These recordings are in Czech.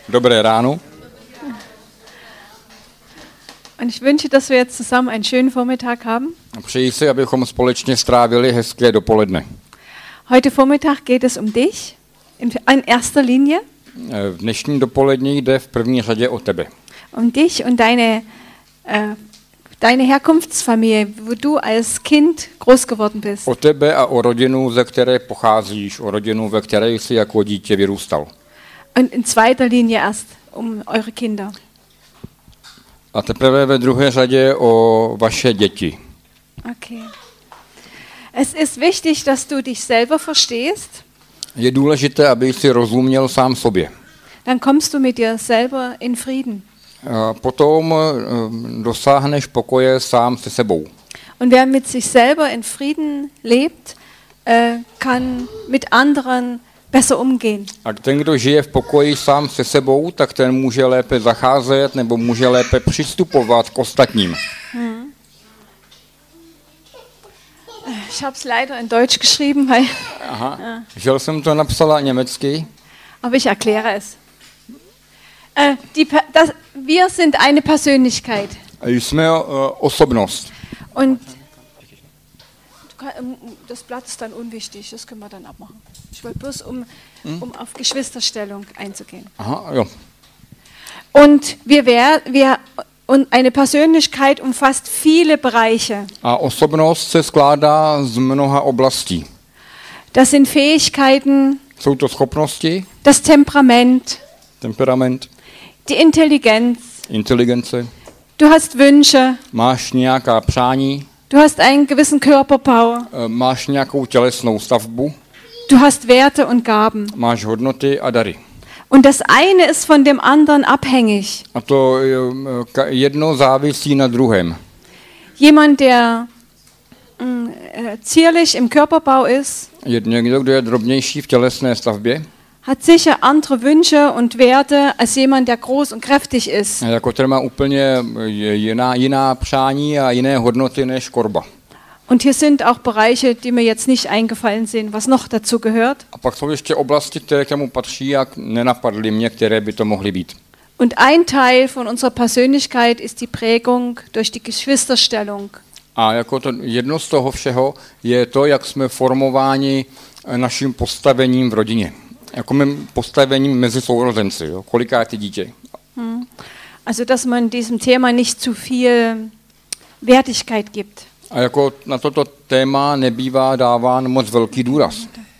Dobré ráno. Und ich wünsche, dass wir jetzt zusammen einen schönen Vormittag haben. Přeji si, abychom společně strávili hezké dopoledne. Heute Vormittag geht es um dich in erster Linie. V dnešním dopolední jde v první řadě o tebe. Um dich und deine Herkunftsfamilie, wo du als Kind groß geworden bist. O tebe a o rodinu, ze které pocházíš, o rodinu, ve které jsi jako dítě vyrůstal. Und in zweiter Linie erst um eure Kinder. A teprve ve druhé řadě o vaše děti. Okay. Es ist wichtig, dass du dich selber verstehst. Je důležité, aby si rozuměl sám sobě. Dann kommst du mit dir selber in Frieden. A potom dosáhneš pokoje sám se sebou. Und wer mit sich selber in Frieden lebt, kann mit anderen besser umgehen. A ten, kdo žije v pokoji sám se sebou, tak ten může lépe zacházet nebo může lépe přistupovat k ostatním. Ich habe es leider in Deutsch geschrieben, weil, Aha. Žel jsem to napsala německy. aber ich erkläre es. Wir sind eine Persönlichkeit. Jsme osobnost. Und das Blatt ist dann unwichtig, das können wir dann abmachen. Ich wollte bloß, um auf Geschwisterstellung einzugehen. Aha, jo. Und und eine Persönlichkeit umfasst viele Bereiche. A osobnost se skládá z mnoha oblastí. Das sind Fähigkeiten, Jsou to schopnosti, das Temperament, temperament, die Intelligenz. inteligence. Du hast Wünsche, Máš nějaká přání, du hast einen gewissen Körperbau, máš nějakou tělesnou stavbu, du hast Werte und Gaben. máš hodnoty a dary. Und das eine ist von dem anderen abhängig. A to jedno závisí na druhém. Jemand, der zierlich im Körperbau ist, Někdo, kdo je drobnější v tělesné stavbě, hat sicher andere Wünsche und Werte als jemand, der groß und kräftig ist. jako ten má úplně jiná přání a jiné hodnoty než Korba. Und hier sind auch Bereiche, die mir jetzt nicht eingefallen sind, was noch dazu gehört. A pak jsou ještě oblasti, které k němu patří a nenapadly mě, které by to mohly být. Und ein Teil von unserer Persönlichkeit ist die Prägung durch die Geschwisterstellung. A jako to jedno z toho všeho je to, jak jsme formováni naším postavením v rodině. Jako mým postavením mezi sourozenci. Jo? Koliká ty dítě? Also, dass man diesem Thema nicht zu viel Wertigkeit gibt. A jako na toto téma nebývá dáván moc velký důraz.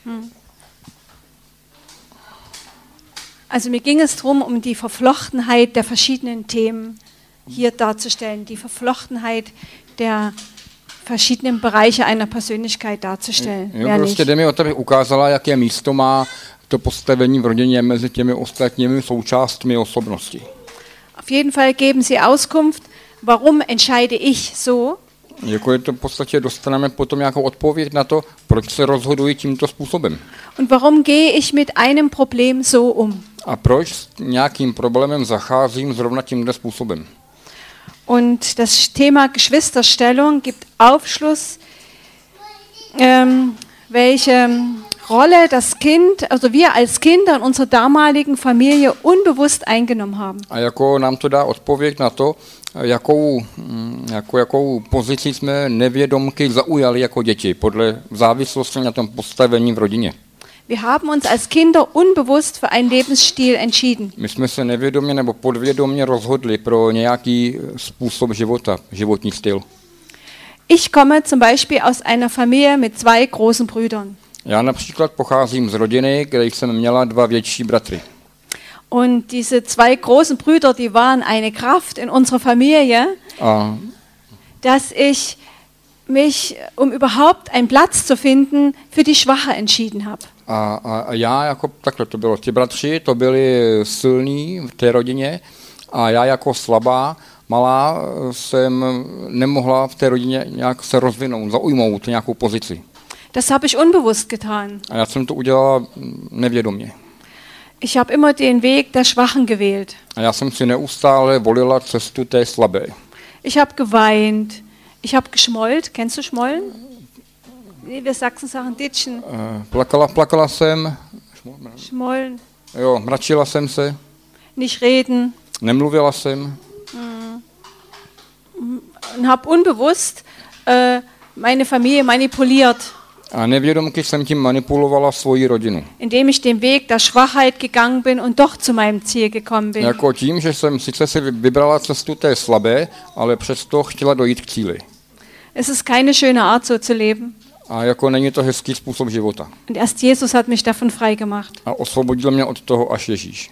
Also mir ging es darum, um die Verflochtenheit der verschiedenen Themen hier darzustellen, die Verflochtenheit der verschiedenen Bereiche einer Persönlichkeit darzustellen. Jo, prostě jde mi o to, abych ukázala, jaké místo má to postavení v rodině mezi těmi ostatními součástmi osobnosti. Auf jeden Fall geben Sie Auskunft, warum entscheide ich so? Jako je to v podstatě dostaneme potom nějakou odpověď na to, proč se rozhoduji tímto způsobem. Und warum gehe ich mit einem Problem so um? A proč s nějakým problémem zacházím zrovna tímto způsobem. Und das Thema Geschwisterstellung gibt Aufschluss, welche Rolle das Kind, also wir als Kinder in unserer damaligen Familie unbewusst eingenommen haben. A jako nám to dá odpověď na to, jakou pozici jsme nevědomky zaujali jako děti, podle závislosti na tom postavení v rodině. Wir haben uns als Kinder unbewusst für einen Lebensstil entschieden. My jsme se nevědomě nebo podvědomě rozhodli pro nějaký způsob života, životní styl. Ich komme zum Beispiel aus einer Familie mit 2 großen Brüdern. Já například pocházím z rodiny, kde jsem měla 2 větší bratry. Und diese 2 großen Brüder, die waren eine Kraft in unserer Familie, dass ich mich, um überhaupt einen Platz zu finden, für die Schwache entschieden habe. A já jako takhle to bylo. Ti bratři to byli silní v té rodině a já jako slabá, malá jsem nemohla v té rodině nějak se rozvinout, zaujmout nějakou pozici. Das habe ich unbewusst getan. A já jsem to udělala nevědomě. Ich habe immer den Weg der Schwachen gewählt. A já jsem si neustále volila cestu té slabé. Ich habe geweint, ich habe geschmollt. Kennst du Schmollen? Wir Sachsen sagen Ditschen. Plakala jsem. Schmollen. Jo, mračila jsem se. nicht reden. Nemluvila jsem. Und habe unbewusst meine Familie manipuliert. A nevědomky jsem tím manipulovala svoji rodinu. Indem ich den Weg der Schwachheit gegangen bin und doch zu meinem Ziel gekommen bin. Jako tím, že jsem sice si vybrala cestu té slabé, ale přesto chtěla dojít k cíli. Es ist keine schöne Art, so zu leben. A jako není to hezký způsob života. Und erst Jesus hat mich davon frei gemacht. A osvobodil mě od toho až Ježíš.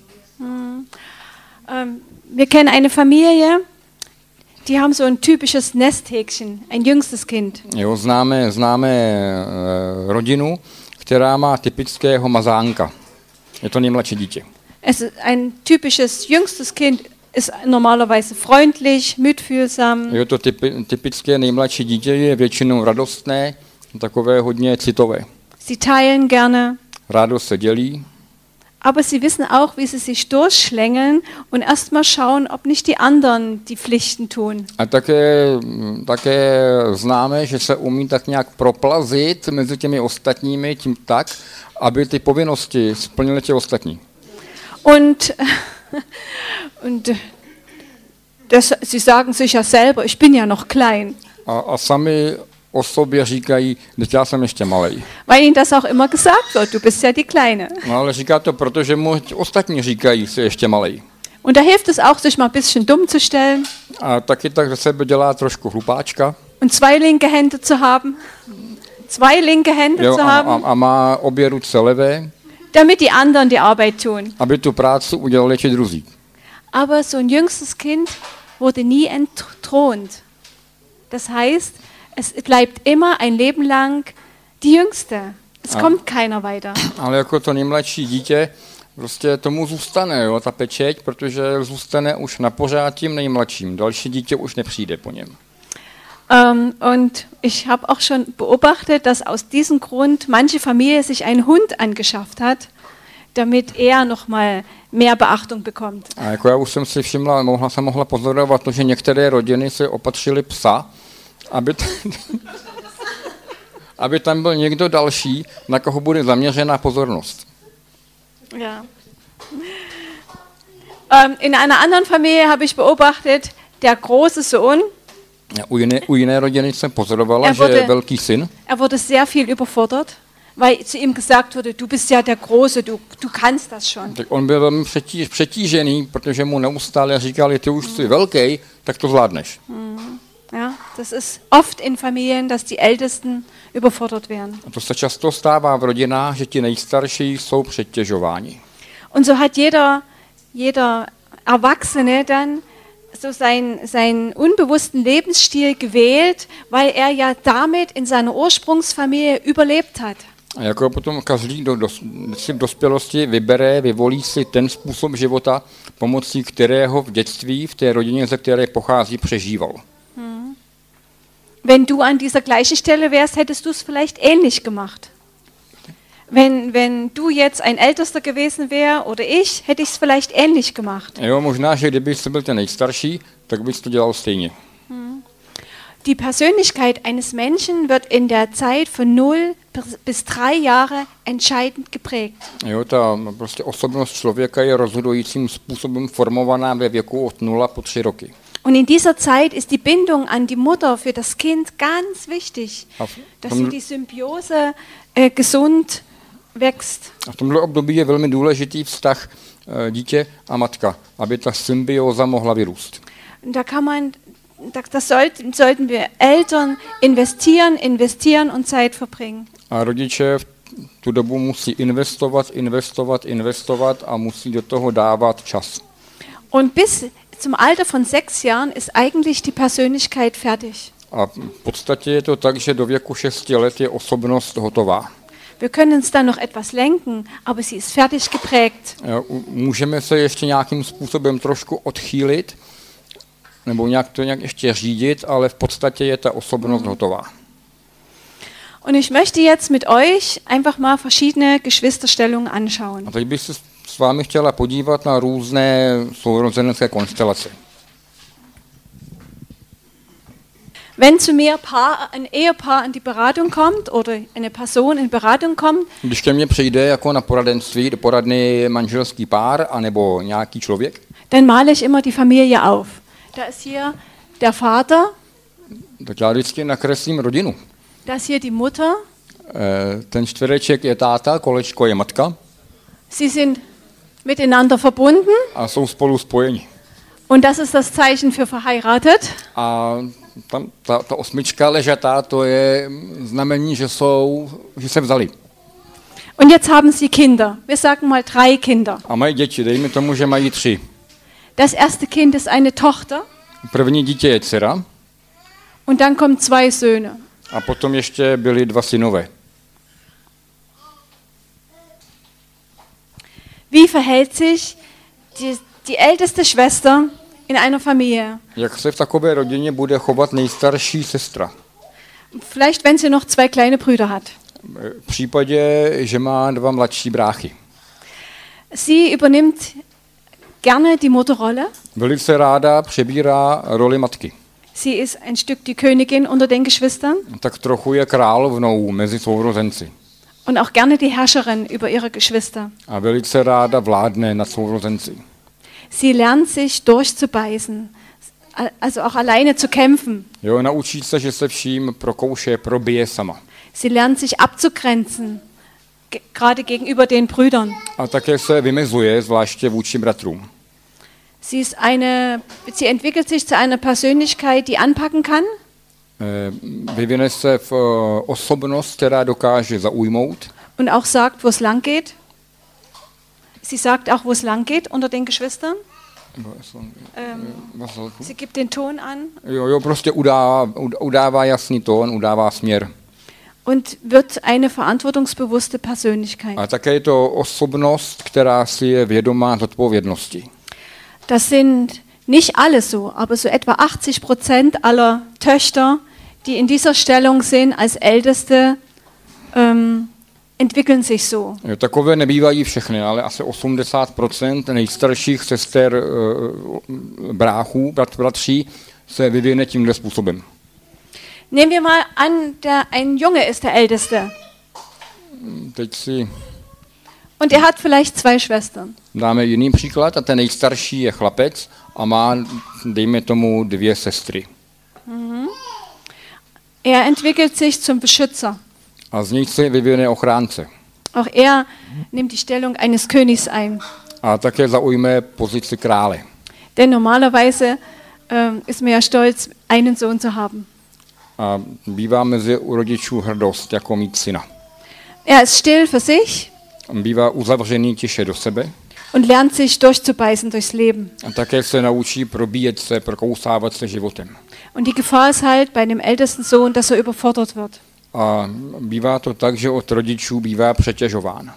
Wir kennen eine Familie, die haben so ein typisches Nesthäkchen, ein jüngstes Kind. Jo, známe rodinu, která má typického mazánka. Je to nejmladší dítě. Es ist ein typisches jüngstes Kind, ist normalerweise freundlich, mitfühlsam. Jo, to typické nejmladší dítě je většinou radostné, takové hodně citové. Sie teilen gerne. Rádo se dělí. Aber sie wissen auch, wie sie sich durchschlängeln und erstmal schauen, ob nicht die anderen die Pflichten tun. A také známe, že se umí tak nějak proplazit mezi těmi ostatními tím tak, aby ty povinnosti splnili ti ostatní. Und sie sagen sich ja selber, ich bin ja noch klein. A sami o sobě říkají, že já jsem ještě malej. Weil ihnen das auch immer gesagt wird, du bist ja die Kleine. No ale říká to, protože mu ostatní říkají, jsi ještě malej. Und da hilft es auch, sich mal ein bisschen dumm zu stellen. A taky tak ze sebe dělá trošku hlupáčka. Und zwei linke Hände zu haben. Zwei linke Hände zu haben. A má obě ruce levé. Damit die anderen die Arbeit tun. Aby tu práci udělali ti druzí. Aber so ein jüngstes Kind wurde nie entthront. Das heißt, es bleibt immer ein Leben lang die Jüngste. Es kommt keiner weiter. Ale jako to nejmladší dítě, prostě tomu zůstane, jo, ta pečeť, protože zůstane už na pořád tím nejmladším. Další dítě už nepřijde po něm. Und ich habe auch schon beobachtet, dass aus diesem Grund manche Familie sich einen Hund angeschafft hat, damit er noch mal mehr Beachtung bekommt. A jako já už jsem si všimla, mohla pozorovat to, že některé rodiny si opatřily psa, aby tam byl někdo další, na koho bude zaměřená pozornost. Ja. In einer anderen Familie habe ich beobachtet, der große Sohn, u jiné rodiny jsem pozorovala, že je velký syn. Er wurde sehr viel überfordert, weil zu ihm gesagt wurde, du bist ja der Große, du kannst das schon. Tak on byl velmi přetížený, protože mu neustále říkali, ty už jsi velký, tak to zvládneš. Ja, das ist oft in Familien, dass die Ältesten überfordert werden. A to se často stává v rodinách, že ti nejstarší jsou přetěžováni. Und so hat jeder Erwachsene dann so seinen unbewussten Lebensstil gewählt, weil er ja damit in seiner Ursprungsfamilie überlebt hat. A jako potom každý si v dospělosti vyvolí si ten způsob života, pomocí kterého v dětství v té rodině, ze které pochází, přežíval. Wenn du an dieser gleichen Stelle wärst, hättest du es vielleicht ähnlich gemacht. Wenn du jetzt ein Ältester gewesen wär oder ich, hätte ich es vielleicht ähnlich gemacht. Jo, možná, že kdyby jsi byl ten nejstarší, tak bys to dělal stejně. Die Persönlichkeit eines Menschen wird in der Zeit von 0 bis 3 Jahre entscheidend geprägt. Jo, ta prostě osobnost člověka je rozhodujícím způsobem formovaná ve věku od 0 po 3 roky. Und in dieser Zeit ist die Bindung an die Mutter für das Kind ganz wichtig, dass so die Symbiose gesund wächst. A v tomhle období je velmi důležitý vztah dítě a matka, aby ta symbioza mohla vyrůst. Das sollten wir Eltern investieren und Zeit verbringen. A rodiče v tu dobu musí investovat a musí do toho dávat čas. Und bis zum Alter von 6 Jahren ist eigentlich die Persönlichkeit fertig. A v podstatě je to tak, že do věku 6 let je osobnost hotová. Wir können uns dann noch etwas lenken, aber sie ist fertig geprägt. Můžeme se ještě nějakým způsobem trošku odchýlit, nebo nějak ještě řídit, ale v podstatě je ta osobnost hotová. Und ich möchte jetzt mit euch einfach mal verschiedene Geschwisterstellungen anschauen. A teď bych se s vámi chtěla podívat na různé sourozenecké konstelace. Wenn zu mir ein Ehepaar in die Beratung kommt oder eine Person in Beratung kommt, když ke mně přijde jako na poradenství, do poradny manželský pár anebo nějaký člověk, dann male ich immer die Familie auf. Da ist hier der Vater, tak já vždycky nakreslím rodinu. da ist hier die Mutter. Ten čtvereček je táta, kolečko je matka. Sie sind miteinander verbunden. A jsou spolu spojeni. Und das ist das Zeichen für verheiratet. A tam ta osmička ležatá, to je znamení, že se vzali. Und jetzt haben sie Kinder. Wir sagen mal 3 Kinder. A mají děti, dejme tomu, že mají 3. Das erste Kind ist eine Tochter. První dítě je dcera. Und dann kommen 2 Söhne. A potom ještě byli 2 synové. Wie verhält sich die älteste Schwester in einer Familie? Jak se v takové rodině bude chovat nejstarší sestra? Vielleicht, wenn sie noch 2 kleine Brüder hat. V případě, že má 2 mladší bráchy. Sie übernimmt gerne die Mutterrolle. Velice ráda přebírá roli matky. Sie ist ein Stück die Königin unter den Geschwistern. Tak trochu je královnou mezi sourozenci. Und auch gerne die Herrscherin über ihre Geschwister. A velice ráda vládne nad sourozenci. Sie lernt sich durchzubeißen, also auch alleine zu kämpfen. Jo, naučí se, že se vším prokouše, probije sama. Sie lernt sich abzugrenzen, gerade gegenüber den Brüdern. A také se vymezuje, zvláště vůči bratrům. Sie entwickelt sich zu einer Persönlichkeit, die anpacken kann. Vyvine se v osobnost, která dokáže zaujmout. Und auch sagt, wo es lang geht. Sie sagt auch, wo es lang geht unter den Geschwistern. Sie gibt den Ton an. Jo, prostě udává jasný tón, udává směr. Und wird eine verantwortungsbewusste Persönlichkeit. A také je to osobnost, která si je vědomá zodpovědnosti. Das sind nicht alle so, aber so etwa 80% aller Töchter, die in dieser Stellung sind als Älteste, entwickeln sich so. Jo, takové nebývají všechny, ale asi 80% nejstarších sester bráchů, bratří se vyvine tímhle způsobem. Nehmen wir mal an, ein Junge ist der Älteste. Und er hat vielleicht 2 Schwestern. Dáme jiný příklad a ten nejstarší je chlapec a má, dejme tomu, 2 sestry. Er entwickelt sich zum Beschützer. A z něj se vyvine ochránce. Auch er nimmt die Stellung eines Königs ein. A také zaujme pozici krále. Denn normalerweise ist man ja stolz, einen Sohn zu haben. A bývá mezi u rodičů hrdost, jako mít syna. Er ist still für sich. Bývá uzavřený tiše do sebe. Und lernt sich durchzubeißen durchs Leben. A také se naučí probíjet se, prokousávat se životem. Und die Gefahr ist halt bei dem ältesten Sohn, dass er überfordert wird. A bývá to tak, že od rodičů bývá přetěžován.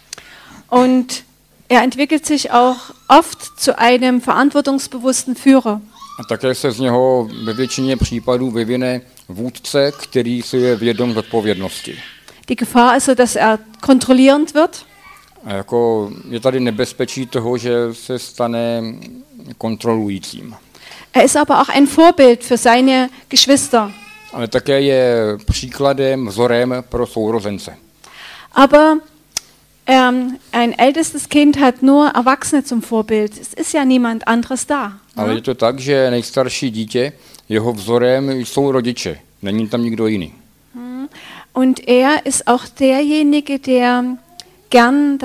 Und er entwickelt sich auch oft zu einem verantwortungsbewussten Führer. A také se z něho ve většině případů vyvine vůdce, který si je vědom zodpovědnosti. Die Gefahr ist so, dass er kontrollierend wird. A jako je tady nebezpečí toho, že se stane kontrolujícím. Er ist aber auch ein Vorbild für seine Geschwister. Ale také je příkladem, vzorem pro sourozence. Aber ein ältestes Kind hat nur Erwachsene zum Vorbild. Es ist ja niemand anderes da. Ale je to tak, že nejstarší dítě, jeho vzorem jsou rodiče. Není tam nikdo jiný. Und er ist auch derjenige, der gern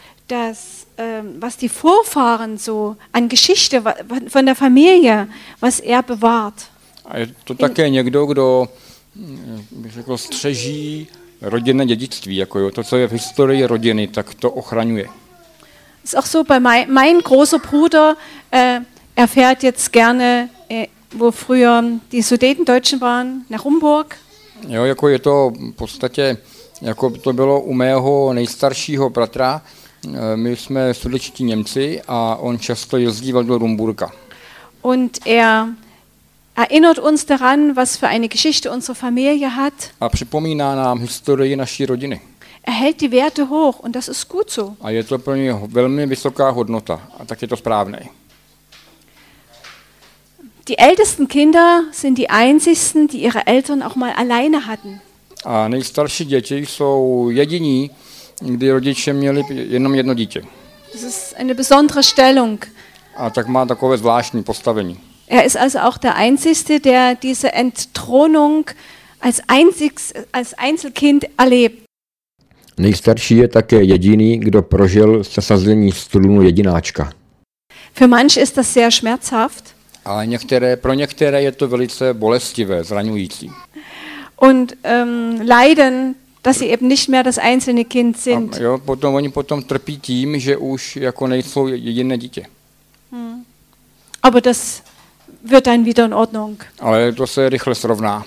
was die Vorfahren so an Geschichte von der Familie, was er bewahrt. A je to také někdo, kdo, bych řekl, střeží rodinné dědictví, jako jo, to, co je v historii rodiny, tak to ochraňuje. Ist auch so bei mein großer Bruder, er fährt jetzt gerne, wo früher die Sudetendeutschen waren, nach Rumburg. Jo, jako je to v podstatě, jako to bylo u mého nejstaršího bratra, my jsme sudetští Němci a on často jezdíval do Rumburka. Und er erinnert uns daran, was für eine Geschichte unsere Familie hat. A připomíná nám historii naší rodiny. Er hält die Werte hoch und das ist gut so. A je to pro něj velmi vysoká hodnota a tak je to správné. Die ältesten Kinder sind die einzigsten, die ihre Eltern auch mal alleine hatten. A nejstarší děti jsou jediní, kdy rodiče měli jenom jedno dítě. Das ist eine besondere Stellung. A tak má takové zvláštní postavení. Er ist also auch der Einzige, der diese Entthronung als Einzelkind erlebt. Nejstarší je také jediný, kdo prožil sesazení z trůnu jedináčka. Für manche ist das sehr schmerzhaft. Ale pro některé je to velice bolestivé, zraňující. Und leiden, dass sie eben nicht mehr das einzelne Kind sind. A oni potom trpí tím, že už jako nejsou jediné dítě. Aber das wird dann wieder in Ordnung. Ale to se rychle srovná.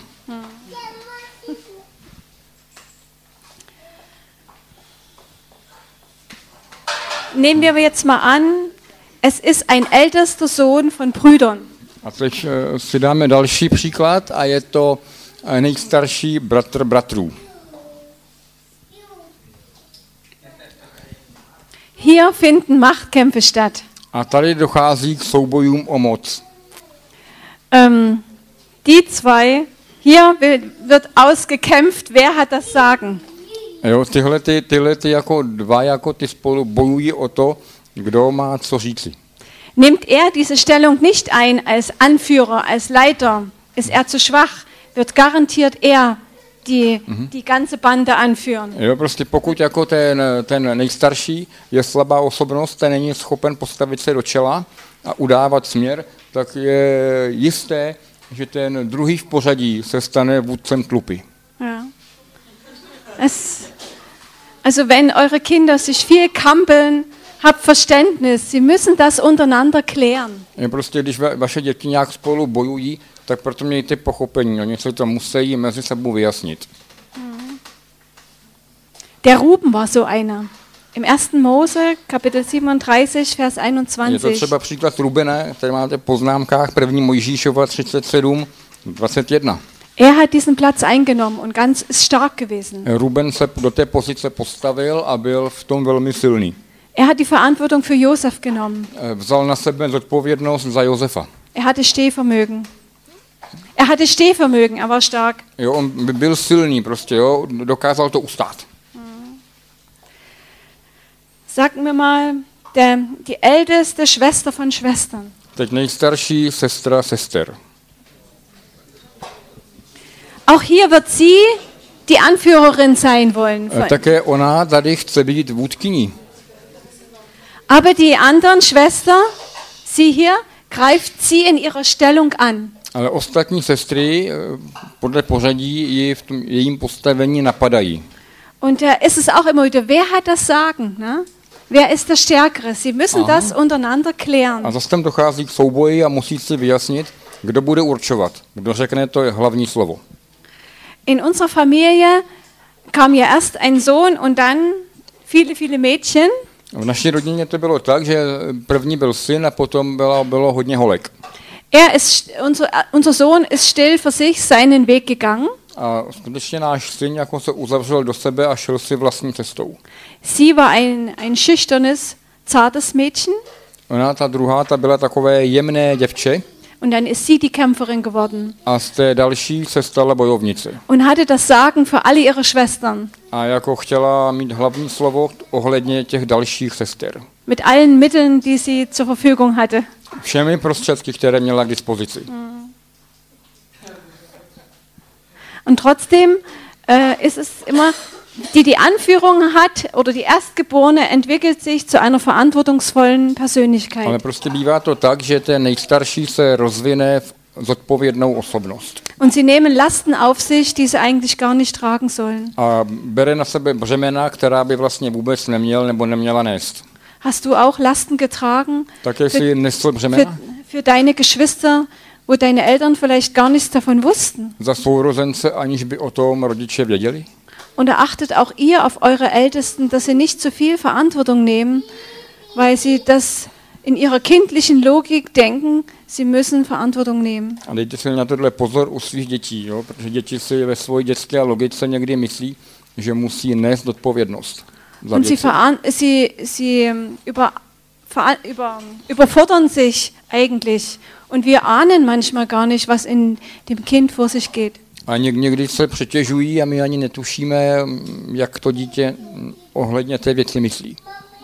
Nehmen wir jetzt mal an, es ist ein ältester Sohn von Brüdern. A teď si dáme další příklad a je to nejstarší bratr bratrů. Hier finden Machtkämpfe statt. A tady dochází k soubojům o moc. Die zwei, hier wird ausgekämpft, wer hat das Sagen. Jo, tyhle jako dva jako ty spolu bojují o to, kdo má co říci. Nimmt er diese Stellung nicht ein als Anführer, als Leiter, ist er zu schwach, wird garantiert er die ganze Bande anführen. Jo, prostě pokud jako ten nejstarší je slabá osobnost, ten není schopen postavit se do čela a udávat směr, tak je jisté, že ten druhý v pořadí se stane vůdcem tlupy. Ja. Also wenn eure Kinder sich viel kampeln, habt Verständnis, sie müssen das untereinander klären. Je prostě, když vaše děti nějak spolu bojují, tak proto mějte pochopení, oni se to musí mezi sebou vyjasnit. Der Ruben war so einer. Im 1. Mose, Kapitel 37, Vers 21. Je to třeba příklad Rubena, který máte v poznámkách 1. Mojžíšova 37, 21. Er hat diesen Platz eingenommen und ganz ist stark gewesen. Ruben se do té pozice postavil a byl v tom velmi silný. Er hat die Verantwortung für Josef genommen. Vzal na sebe zodpovědnost za Josefa. Er hatte Stehvermögen, er war stark. Jo, on byl silný prostě, jo, dokázal to ustát. Sagen wir mal, die älteste Schwester von Schwestern. Teď nejstarší sestra sester. Auch hier wird sie die Anführerin sein wollen. Také ona tady chce být vůdkyní. Aber die anderen Schwester, sie hier, greift sie in ihrer Stellung an. Ale ostatní sestry podle pořadí ji v tom jejím postavení napadají. Und da ist es auch immer wieder, wer hat das Sagen, ne? Wer ist der Stärkere? Sie müssen das untereinander klären. A zase tam dochází k souboji a musí si vyjasnit, kdo bude určovat, kdo řekne to hlavní slovo. In unserer Familie kam ja erst ein Sohn und dann viele Mädchen. V naší rodině to bylo tak, že první byl syn a potom bylo hodně holek. Unser Sohn ist still für sich seinen Weg gegangen. A skutečně náš syn jako se uzavřel do sebe a šel si vlastní cestou. Sie war ein schüchternes, zartes Mädchen. Ona, ta druhá, ta byla takové jemné děvče. Und dann ist sie die Kämpferin geworden. A z té další se stala bojovnice. Und hatte das Sagen für alle ihre Schwestern. A jako chtěla mít hlavní slovo ohledně těch dalších sester. Mit allen Mitteln, die sie zur Verfügung hatte. Všemi prostředky, které měla k dispozici. Und trotzdem ist es immer, die Anführung hat oder die Erstgeborene entwickelt sich zu einer verantwortungsvollen Persönlichkeit. Ale prostě bývá to tak, že ten nejstarší se rozvine v zodpovědnou osobnost. Und sie nehmen Lasten auf sich, die sie eigentlich gar nicht tragen sollen. A bere na sebe břemena, která by vlastně vůbec neměl nebo neměla nést. Hast du auch Lasten getragen? Také si nesl břemena? Für deine Geschwister, wo deine Eltern vielleicht gar nichts davon wussten. Za sourozence, aniž by o tom rodiče věděli? Und achtet auch ihr auf eure Ältesten, dass sie nicht zu viel Verantwortung nehmen, weil sie das in ihrer kindlichen Logik denken, sie müssen Verantwortung nehmen. A dejte si na tohle pozor u svých dětí, jo? Protože děti si ve své dětské logice někdy myslí, že musí nést odpovědnost. Und sie überfordern sich eigentlich. Und wir ahnen manchmal gar nicht, was in dem Kind vor sich geht. A někdy se přetěžují a my ani netušíme, jak to dítě ohledně té věci myslí.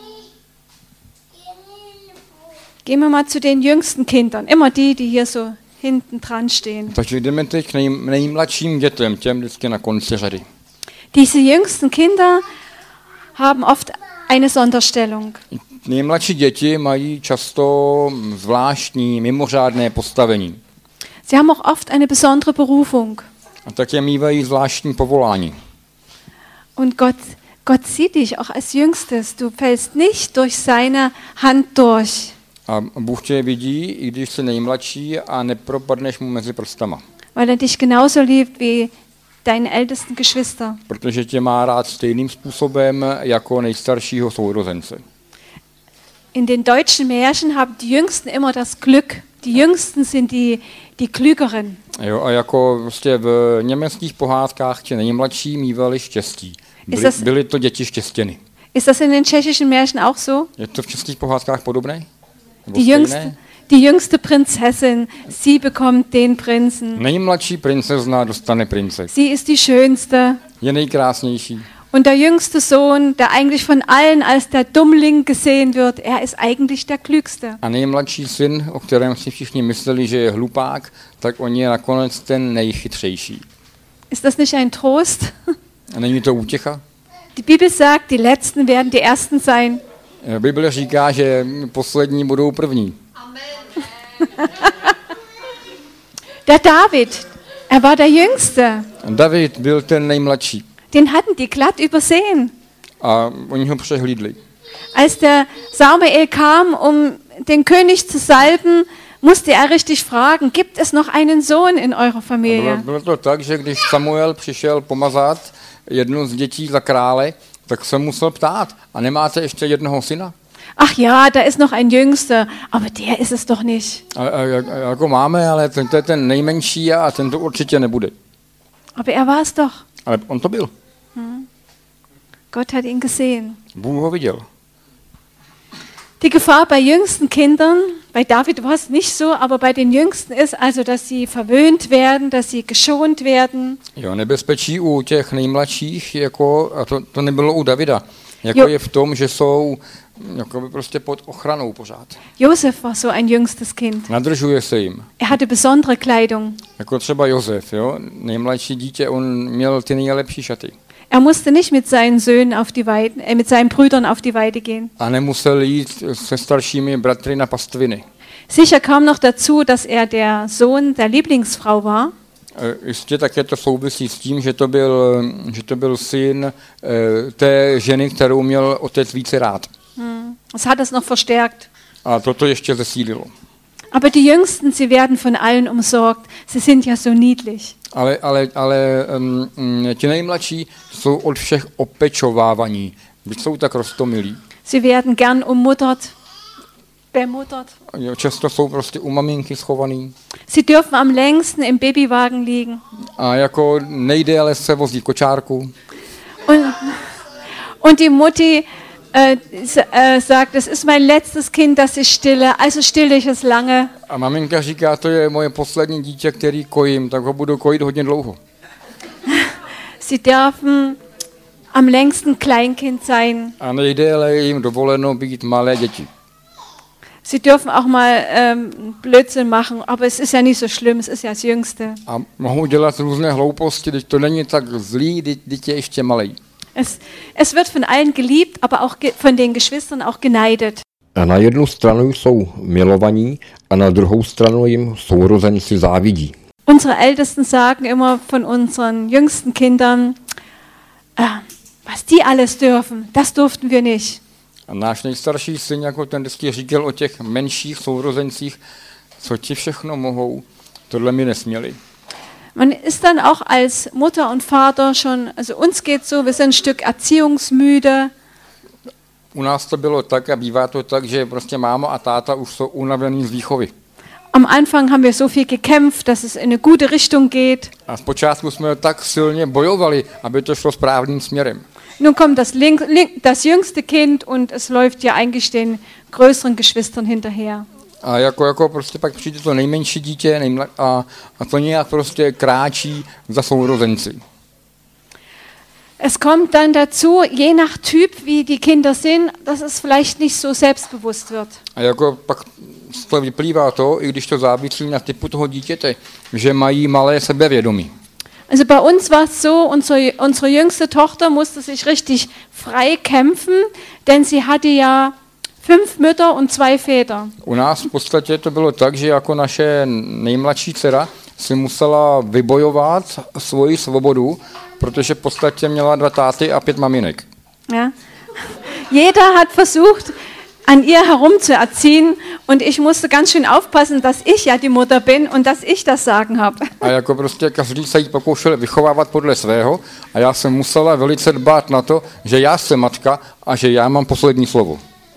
Gehen wir mal zu den jüngsten Kindern, immer die hier so hinten dran stehen. Takže jdeme teď k nejmladším dětem, těm vždycky na konci řady. Diese jüngsten Kinder haben oft eine Sonderstellung. Nejmladší děti mají často zvláštní, mimořádné postavení. Sie haben auch oft eine besondere Berufung. A také mývají zvláštní povolání. Und Gott sieht dich auch als Jüngstes. Du fällst nicht durch seine Hand durch. A Bůh tě vidí, i když jsi nejmladší a nepropadneš mu mezi prstama. Weil dich genauso liebt wie deine ältesten Geschwister. Protože tě má rád stejným způsobem jako nejstaršího sourozence. In den deutschen Märchen haben die Jüngsten immer das Glück. Die Jüngsten sind die Klügeren. Jo, a jako prostě v německých pohádkách ti nejmladší mívali štěstí. Byly to děti štěstěny. Ist das in den tschechischen Märchen auch so? Je to v českých pohádkách podobné? Die jüngste Prinzessin, sie bekommt den Prinzen. Nejmladší princezna dostane prince. Sie ist die schönste. Je nejkrásnější. Und der jüngste Sohn, der eigentlich von allen als der Dummling gesehen wird, er ist eigentlich der Klügste. A nejmladší syn, o kterém si všichni mysleli, že je hlupák, tak on je nakonec ten nejchytřejší. Ist das nicht ein Trost? A není to útěcha? Die Bibel sagt, die Letzten werden die Ersten sein. Bible říká, že poslední budou první. Der David, er war der Jüngste. David byl ten nejmladší. Den hatten die glatt übersehen. A oni ho přehlídli. Als der Samuel kam, um den König zu salben, musste er richtig fragen, gibt es noch einen Sohn in eurer Familie? Bylo to tak, že když Samuel přišel pomazat jednu z dětí za krále, tak se musel ptát, a nemáte ještě jednoho syna? Ach ja, da ist noch ein Jüngster, aber der ist es doch nicht. Jako máme, ale to je ten nejmenší a ten to určitě nebude. Aber er war es doch. Ale on to byl. Gott hat ihn gesehen. Bůh ho viděl. Die Gefahr bei jüngsten Kindern, bei David war es nicht so, aber bei den Jüngsten ist also, dass sie verwöhnt werden, dass sie geschont werden. Jo, nebezpečí u těch nejmladších, jako, a to nebylo u Davida, jako je v tom, že jsou jako by prostě pod ochranou pořád. Josef war so ein jüngstes Kind. Nadržuje se jim. Er hatte besondere Kleidung. Jako třeba Josef, jo, nejmladší dítě, on měl ty nejlepší šaty. Er musste nicht mit seinen Söhnen auf die Weide, mit seinen Brüdern auf die Weide gehen. A nemusel jít se staršími bratry na pastviny. Sicher kam noch dazu, dass er der Sohn der Lieblingsfrau war. Jistě také to souvisí s tím, že to byl syn té ženy, kterou měl otec více rád. Das hat es noch verstärkt. A toto ještě zesílilo. Aber die Jüngsten, sie werden von allen umsorgt. Sie sind ja so niedlich. Ale ti nejmladší jsou od všech opečovávaní. Jsou tak roztomilí. Sie werden gern ummuttert, bemuttert. Často jsou prostě u maminky schovaný. Sie dürfen am längsten im Babywagen liegen. A jako nejdéle se vozí kočárku. Und die Mutti sagt, das ist mein letztes Kind, das ich stille, also stille ich es lange. A maminka říká, to je moje poslední dítě, který kojím, tak ho budu kojit hodně dlouho. Sie dürfen am längsten Kleinkind sein. A nejdéle je jim dovoleno být malé děti. Sie dürfen auch mal Blödsinn machen, aber es ist ja nicht so schlimm, es ist ja das Jüngste. A mohou dělat různé hlouposti, když to není tak zlý, dítě ještě malý. Es wird von allen geliebt, aber auch von den Geschwistern auch geneidet. A na jednu stranu jsou milovaní a na druhou stranu jim sourozenci závidí. Unsere Ältesten sagen immer von unseren jüngsten Kindern, was die alles dürfen, das durften wir nicht. A náš nejstarší syn jako ten vždycky říkal o těch menších sourozencích, co ti všechno mohou, tohle mi nesměli. Man ist dann auch als Mutter und Vater schon, also uns geht so, wir sind ein Stück erziehungsmüde. U nás to bylo tak a bývá to tak, že prostě máma a táta už jsou unavený z výchovy. Am Anfang haben wir so viel gekämpft, dass es in eine gute Richtung geht. A zpočátku jsme tak silně bojovali, aby to šlo správným směrem. Nun kommt das jüngste Kind und es läuft ja eigentlich den größeren Geschwistern hinterher. A jako prostě pak přijde to nejmenší dítě a to nějak prostě kráčí za sourozenci. Es kommt dann dazu, je nach Typ, wie die Kinder sind, dass es vielleicht nicht so selbstbewusst wird. A jako pak z toho vyplývá to, i když to závisí na typu toho dítěte, že mají malé sebevědomí. Also bei uns war es so, unsere jüngste Tochter musste sich richtig frei kämpfen, denn sie hatte ja 5 Mütter und 2 Väter. U nás v podstatě to bylo tak, že jako naše nejmladší dcera si musela vybojovat svoji svobodu, protože v podstatě měla 2 táty a 5 maminek. Ja. Jeder hat versucht, an ihr herumzuerziehen und ich musste ganz schön aufpassen, dass ich ja die Mutter bin und dass ich das Sagen habe. A jako prostě každý se jí pokoušel vychovávat podle svého a já jsem musela velice dbát na to, že já jsem matka a že já mám poslední slovo.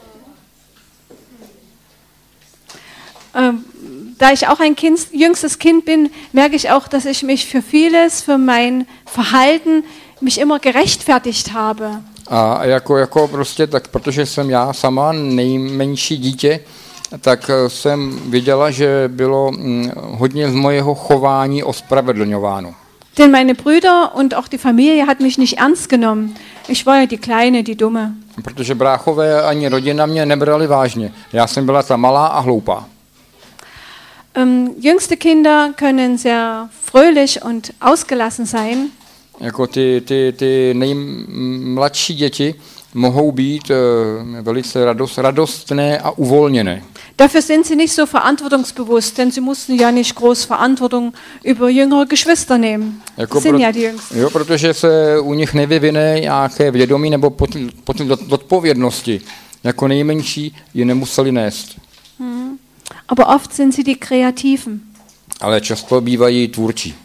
Da ich auch ein jüngstes Kind bin, merke ich auch, dass ich mich für vieles, für mein Verhalten, mich immer gerechtfertigt habe. A jako prostě tak, protože jsem já sama nejmenší dítě, tak jsem viděla, že bylo hodně z mojeho chování ospravedlňováno. Denn meine Brüder und auch die Familie hat mich nicht ernst genommen. Ich war ja die Kleine, die Dumme. Protože bráchové ani rodina mě nebrali vážně. Já jsem byla ta malá a hloupá. Jüngste Kinder können sehr fröhlich und ausgelassen sein. Jako ty nejmladší děti mohou být velice radostné a uvolněné. Dafür sind sie nicht so verantwortungsbewusst, denn sie mussten ja nicht groß Verantwortung über jüngere Geschwister nehmen. Jako sind ja die Jüngsten. Jo, protože se u nich nevyvine nějaké vědomí nebo potom odpovědnosti. Jako nejmenší ji nemuseli nést. Aber oft sind sie die Kreativen. Ale často bývají tvůrčí.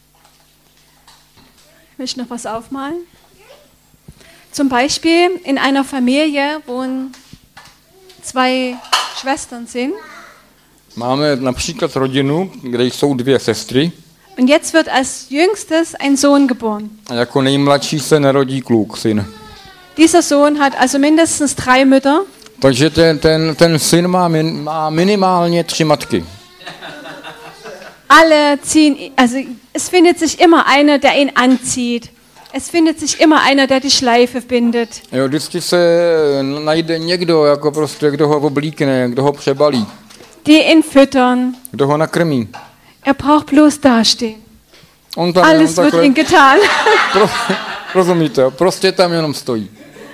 Will ich noch was aufmalen? Zum Beispiel in einer Familie, wo 2 Schwestern sind. Máme například rodinu, kde jsou 2 sestry. Und jetzt wird als jüngstes ein Sohn geboren. A jako nejmladší se narodí kluk, syn. Dieser Sohn hat also mindestens 3 Mütter. Takže ten syn má minimálně 3 matky. Alle ziehen, also es findet sich immer einer, der ihn anzieht. Es findet sich immer einer, der die Schleife bindet. Jo, vždycky se najde někdo, jako prostě, kdo ho oblíkne, kdo ho přebalí. Die ihn füttern. Kdo ho nakrmí. Er braucht bloß dastehen. On Alles wird ihm getan. Rozumíte, prostě tam jenom stojí.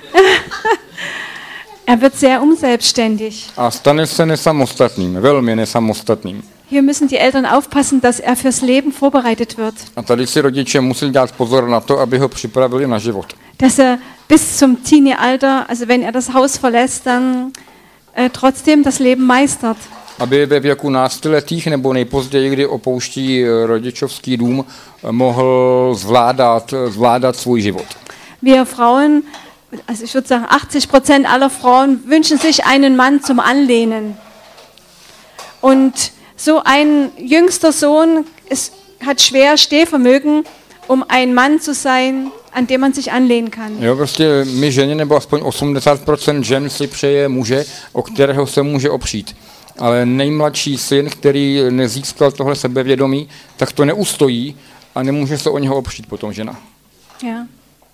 Er wird sehr unselbstständig. A stane se nesamostatným, velmi nesamostatným. Hier müssen die Eltern aufpassen, dass er fürs Leben vorbereitet wird. A tady si rodiče musí dát pozor na to, aby ho připravili na život. Dass er bis zum Teenie-Alter, also wenn er das Haus verlässt, dann trotzdem das Leben meistert. Aby ve věku náctiletých nebo nejpozději, kdy opouští rodičovský dům, mohl zvládat svůj život. Wir Frauen, also ich würde sagen 80% aller Frauen wünschen sich einen Mann zum Anlehnen. Und so ein jüngster Sohn hat schwer Stehvermögen, um ein Mann zu sein, an dem man sich anlehnen kann. Jo, prostě my ženy, nebo aspoň 80% žen si přeje muže, o kterého se může opřít. Ale nejmladší syn, který nezískal tohle sebevědomí, tak to neustojí a nemůže se o něho opřít potom žena. Ja.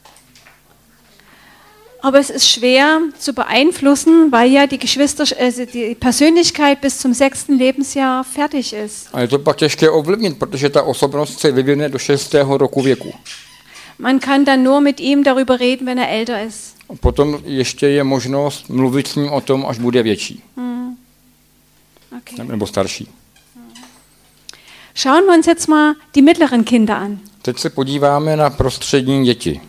Aber es ist schwer zu beeinflussen, weil ja die Persönlichkeit bis zum 6. Lebensjahr fertig ist. A je to pak těžké ovlivnit, protože ta osobnost se vyvine do 6. roku věku. Man kann dann nur mit ihm darüber reden, wenn er älter ist. Potom ještě je možnost mluvit s ním o tom, až bude větší. Okay. Nebo starší. Schauen wir uns jetzt mal die mittleren Kinder an. Teď se podíváme na prostřední děti.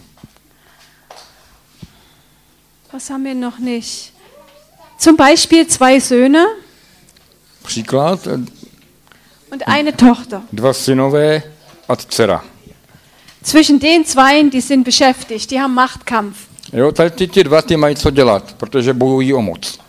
Was haben wir noch nicht? Zum Beispiel 2 Söhne. Příklad. Und eine Tochter. 2 synové a dcera. Zwischen den 2, die sind beschäftigt, die haben Machtkampf. Jo, tady ty 2 mají co dělat, protože bojují o moc.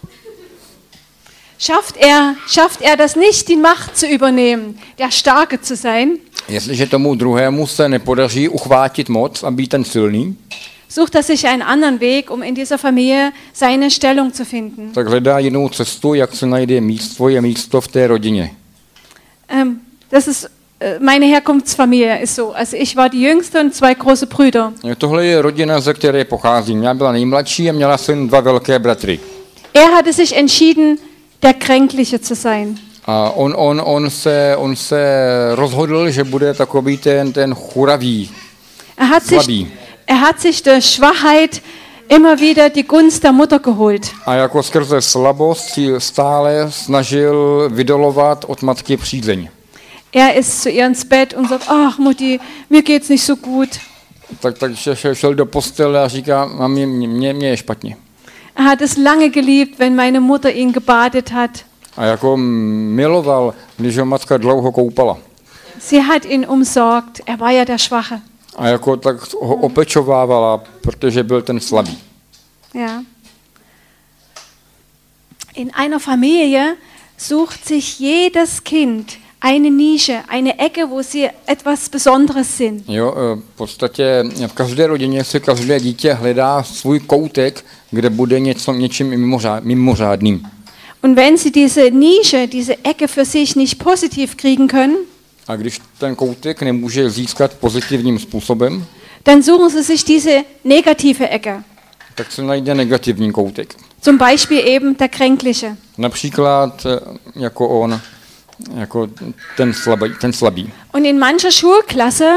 Schafft er das nicht, die Macht zu übernehmen, der Starke zu sein? Jestliže tomu druhému se nepodaří uchvátit moc a být ten silný, sucht er sich einen anderen Weg, um in dieser Familie seine Stellung zu finden. Tak hledá jinou cestu, jak se najde svoje místo v té rodině. Das ist meine Herkunftsfamilie ist so. Also ich war die Jüngste und 2 große Brüder. Tohle je rodina, ze které pocházím. Já byla nejmladší a měla jsem 2 velké bratry. Er hatte sich entschieden, der Kränkliche zu sein. A on se rozhodl, že bude takový ten churavý, slabý. Er hat sich durch Schwachheit immer wieder die Gunst der Mutter geholt. A jako skrze slabost si stále snažil vydolovat od matky přízeň. Er ist zu ihr ins Bett und sagt, ach Mutti, mir geht's nicht so gut. Takže šel do postele a říká, mami, mě je špatně. Er hat es lange geliebt, wenn meine Mutter ihn gebadet hat. A jako miloval, když ho matka dlouho koupala. Sie hat ihn umsorgt, er war ja der Schwache. A jako tak ho opečovávala, protože byl ten slabý. Ja. In einer Familie sucht sich jedes Kind eine Nische, eine Ecke, wo sie etwas Besonderes sind. Jo, v podstatě v každé rodině si každé dítě hledá svůj koutek, kde bude něčím mimořádným. Und wenn sie diese Nische, diese Ecke für sich nicht positiv kriegen können, a když ten koutek nemůže získat pozitivním způsobem, dann suchen sie sich diese negative Ecke. Tak se najde negativní koutek. Zum Beispiel eben der Kränkliche. Například jako on, jako ten slabý. Und in mancher Schulklasse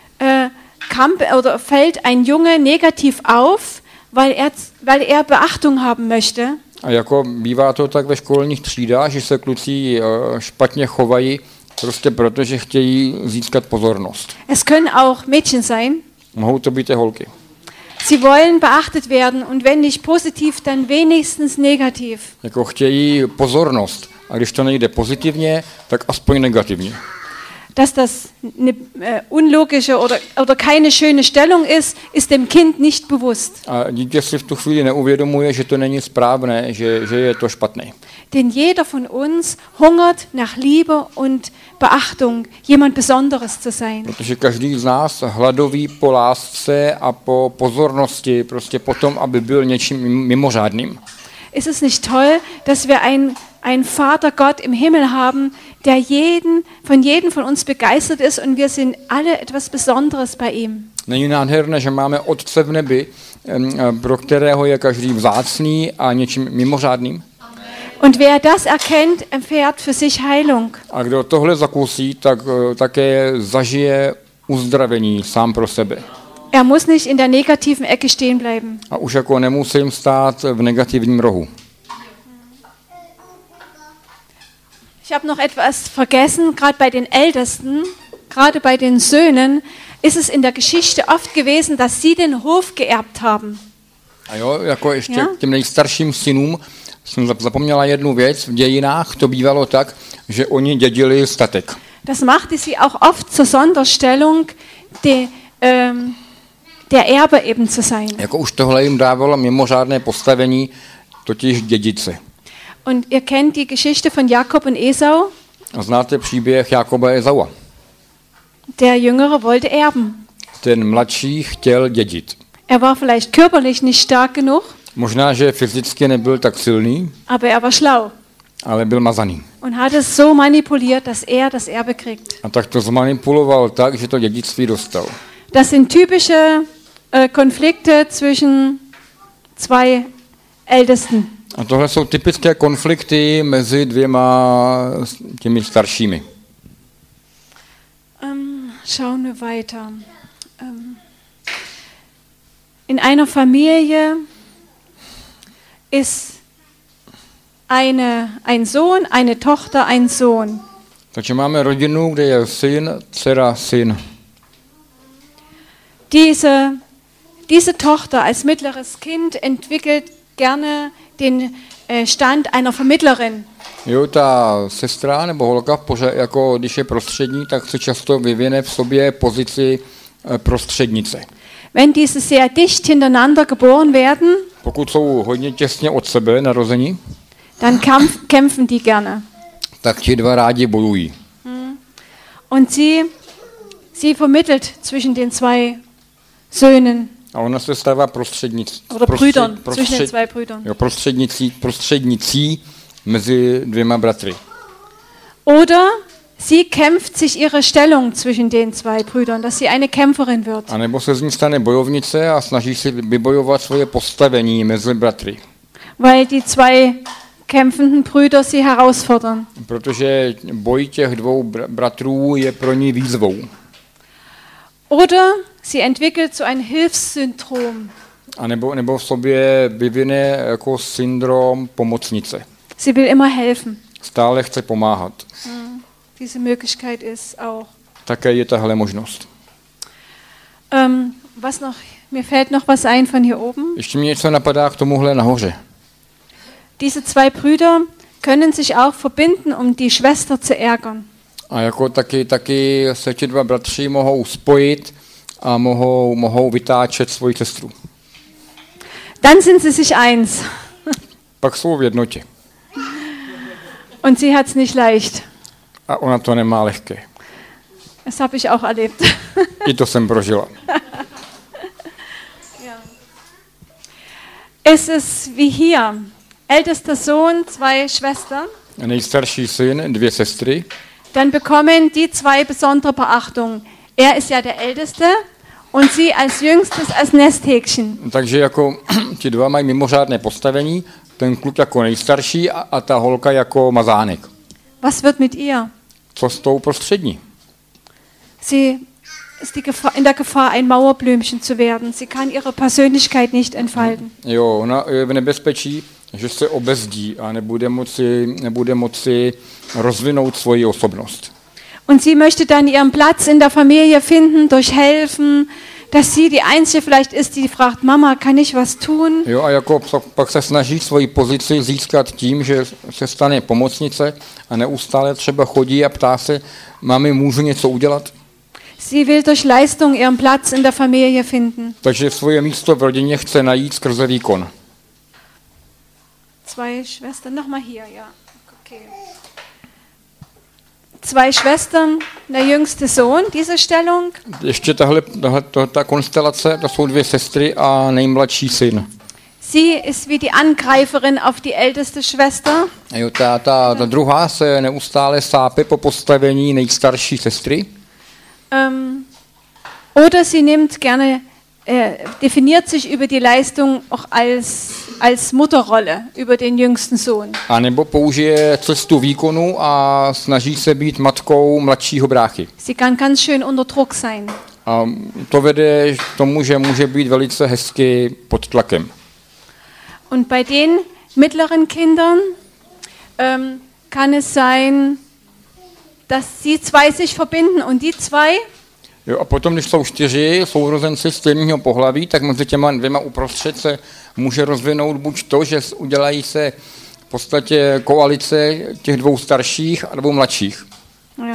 fällt ein Junge negativ auf, weil er Beachtung haben möchte. A jako bývá to tak ve školních třídách, že se kluci špatně chovají, prostě protože chtějí získat pozornost. Es können auch Mädchen sein. Mohou to být i holky. Sie wollen beachtet werden und wenn nicht positiv, dann wenigstens negativ. Jako chtějí pozornost a když to nejde pozitivně, tak aspoň negativně. Dass das eine unlogische oder keine schöne Stellung ist dem Kind nicht bewusst. A dítě si v tu chvíli neuvědomuje, že to není správné, že je to špatné. Denn jeder von uns hungert nach Liebe und Beachtung, jemand Besonderes zu sein. Protože každý z nás hladoví po lásce a po pozornosti, prostě potom, aby byl něčím mimořádným. Ist es nicht toll, dass wir einen Vater Gott im Himmel haben, der von jedem von uns begeistert ist und wir sind alle etwas Besonderes bei ihm. Není nádherné, že máme Otce v nebi, pro kterého je každý vzácný a něčím mimořádným? Und wer das erkennt, erfährt für sich Heilung. A kdo tohle zakusí, tak také zažije uzdravení sám pro sebe. Er muss nicht in der negativen Ecke stehen bleiben. A už jako nemusím stát v negativním rohu. Ich habe noch etwas vergessen, gerade bei den Ältesten, gerade bei den Söhnen, ist es in der Geschichte oft gewesen, dass sie den Hof geerbt haben. A jo, jako ještě těm nejstarším synům jsem zapomněla jednu věc. V dějinách to bývalo tak, že oni dědili statek. Das machte sie auch oft zur Sonderstellung, der Erbe eben zu sein. Jako už tohle jim dávalo mimořádné postavení, totiž dědice. Und ihr kennt die Geschichte von Jakob und Esau? A znáte příběh Jakoba a Esaua. Der Jüngere wollte erben. Ten mladší chtěl dědit. Er war vielleicht körperlich nicht stark genug. Možná, že fyzicky nebyl tak silný, aber er war schlau. Ale byl mazaný. Und hat es so manipuliert, dass er das Erbe kriegt. A tak to zmanipuloval tak, že to dědictví dostal. Das sind typische Konflikte zwischen zwei Ältesten. A tohle jsou typické konflikty mezi dvěma těmi staršími. Schauen wir weiter. In einer Familie ist ein Sohn, eine Tochter, ein Sohn. Takže máme rodinu, kde je syn, dcera, syn. Diese Tochter als mittleres Kind entwickelt gerne den Stand einer Vermittlerin. Jo, ta sestra nebo holka, jako když je prostřední, tak se často vyvine v sobě pozici prostřednice. Wenn diese sehr dicht hintereinander geboren werden, pokud jsou hodně těsně od sebe narození, dann kämpfen die gerne. Tak ti dva rádi bojují. Und sie vermittelt zwischen den zwei Söhnen. A ona se stává prostřednicí mezi dvěma bratry. Oder sie kämpft sich ihre Stellung zwischen den zwei Brüdern, dass sie eine Kämpferin wird. A nebo se z ní stane bojovnice a snaží se vybojovat svoje postavení mezi bratry. Weil die zwei kämpfenden Brüder sie herausfordern. Protože boj těch dvou bratrů je pro ní výzvou. Oder sie entwickelt so ein Hilfssyndrom. A nebo v sobě vyvine jako syndrom pomocnice. Sie will immer helfen. Stále chce pomáhat. Diese Möglichkeit ist auch. Také je tahle možnost. Was noch? Mir fällt noch was ein von hier oben. Ještě mě něco napadá k tomuhle nahoře. Diese zwei Brüder können sich auch verbinden, um die Schwester zu ärgern. A jako taky se ti dva bratři mohou spojit a mohou vytáčet svoji sestru. Dann sind sie sich eins. Pak jsou v jednotě. Und sie hat's nicht leicht. A ona to nemá lehké. Das habe ich auch erlebt. I to jsem prožila. Ja. Es ist wie hier. Ältester Sohn, zwei Schwestern. Nejstarší syn, dvě sestry. Dann bekommen die zwei besondere Beachtung. Er ist ja der Älteste und sie als Jüngstes als Nesthäkchen. Takže jako ti dva mají mimořádné postavení, ten kluk jako nejstarší a ta holka jako mazánek. Was wird mit ihr? Co s tou prostřední? Sie ist in der Gefahr, ein Mauerblümchen zu werden. Sie kann ihre Persönlichkeit nicht entfalten. Jo, ona je v nebezpečí, že se obezdí a nebude moci rozvinout svoji osobnost. Und sie möchte dann ihren Platz in der Familie finden durch Helfen, dass sie die Einzige vielleicht ist, die fragt, Mama, kann ich was tun? Jo, a jako pak se snaží svoji pozici získat tím, že se stane pomocnice a neustále třeba chodí a ptá se, mami, můžu něco udělat? Sie will durch Leistung ihren Platz in der Familie finden. Takže svoje místo v rodině chce najít skrze výkon. Zwei Schwestern, nochmal hier, ja. Okay. Zwei Schwestern, der jüngste Sohn, diese Stellung. Ještě ta konstelace, to jsou dvě sestry a nejmladší syn. Sie ist wie die Angreiferin auf die älteste Schwester. Jo, ta druhá se neustále sápe po postavení nejstarší sestry. Oder sie nimmt gerne, definiert sich über die Leistung auch als Mutterrolle über den jüngsten Sohn. A nebo použije cestu výkonu a snaží se být matkou mladšího bráchy. Sie kann ganz schön unter Druck sein. A to vede k tomu, že může být velice hezky pod tlakem. Und bei den mittleren Kindern kann es sein, dass sie zwei sich verbinden und die zwei. Jo, a potom, když jsou 4 sourozenci stejného pohlaví, tak mezi těma dvěma uprostřed se může rozvinout buď to, že udělají se v podstatě koalice těch dvou starších a dvou mladších. Ja.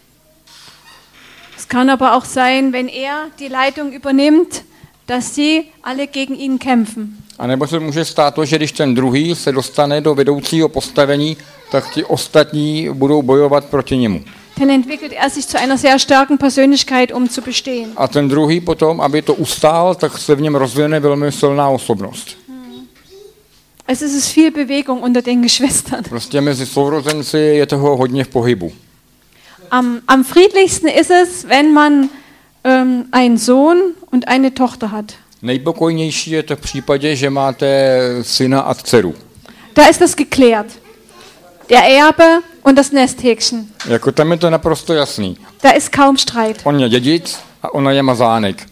Es kann aber auch sein, wenn er die Leitung übernimmt, dass sie alle gegen ihn kämpfen. A nebo se může stát to, že když ten druhý se dostane do vedoucího postavení, tak ti ostatní budou bojovat proti němu. Dann entwickelt er sich zu einer sehr starken Persönlichkeit, um zu bestehen. A ten druhý potom, aby to ustál, tak se v něm rozvine velmi silná osobnost. Es ist viel Bewegung unter den Geschwistern. Prostě mezi sourozenci je toho hodně v pohybu. Am friedlichsten ist es, wenn man einen Sohn und eine Tochter hat. Nejpokojnější je to v případě, že máte syna a dceru. Da ist das geklärt. Der Erbe und das Nesthäkchen. Jako tam je to naprosto jasný. Da ist kaum Streit. On je dědic a ona je mazánek.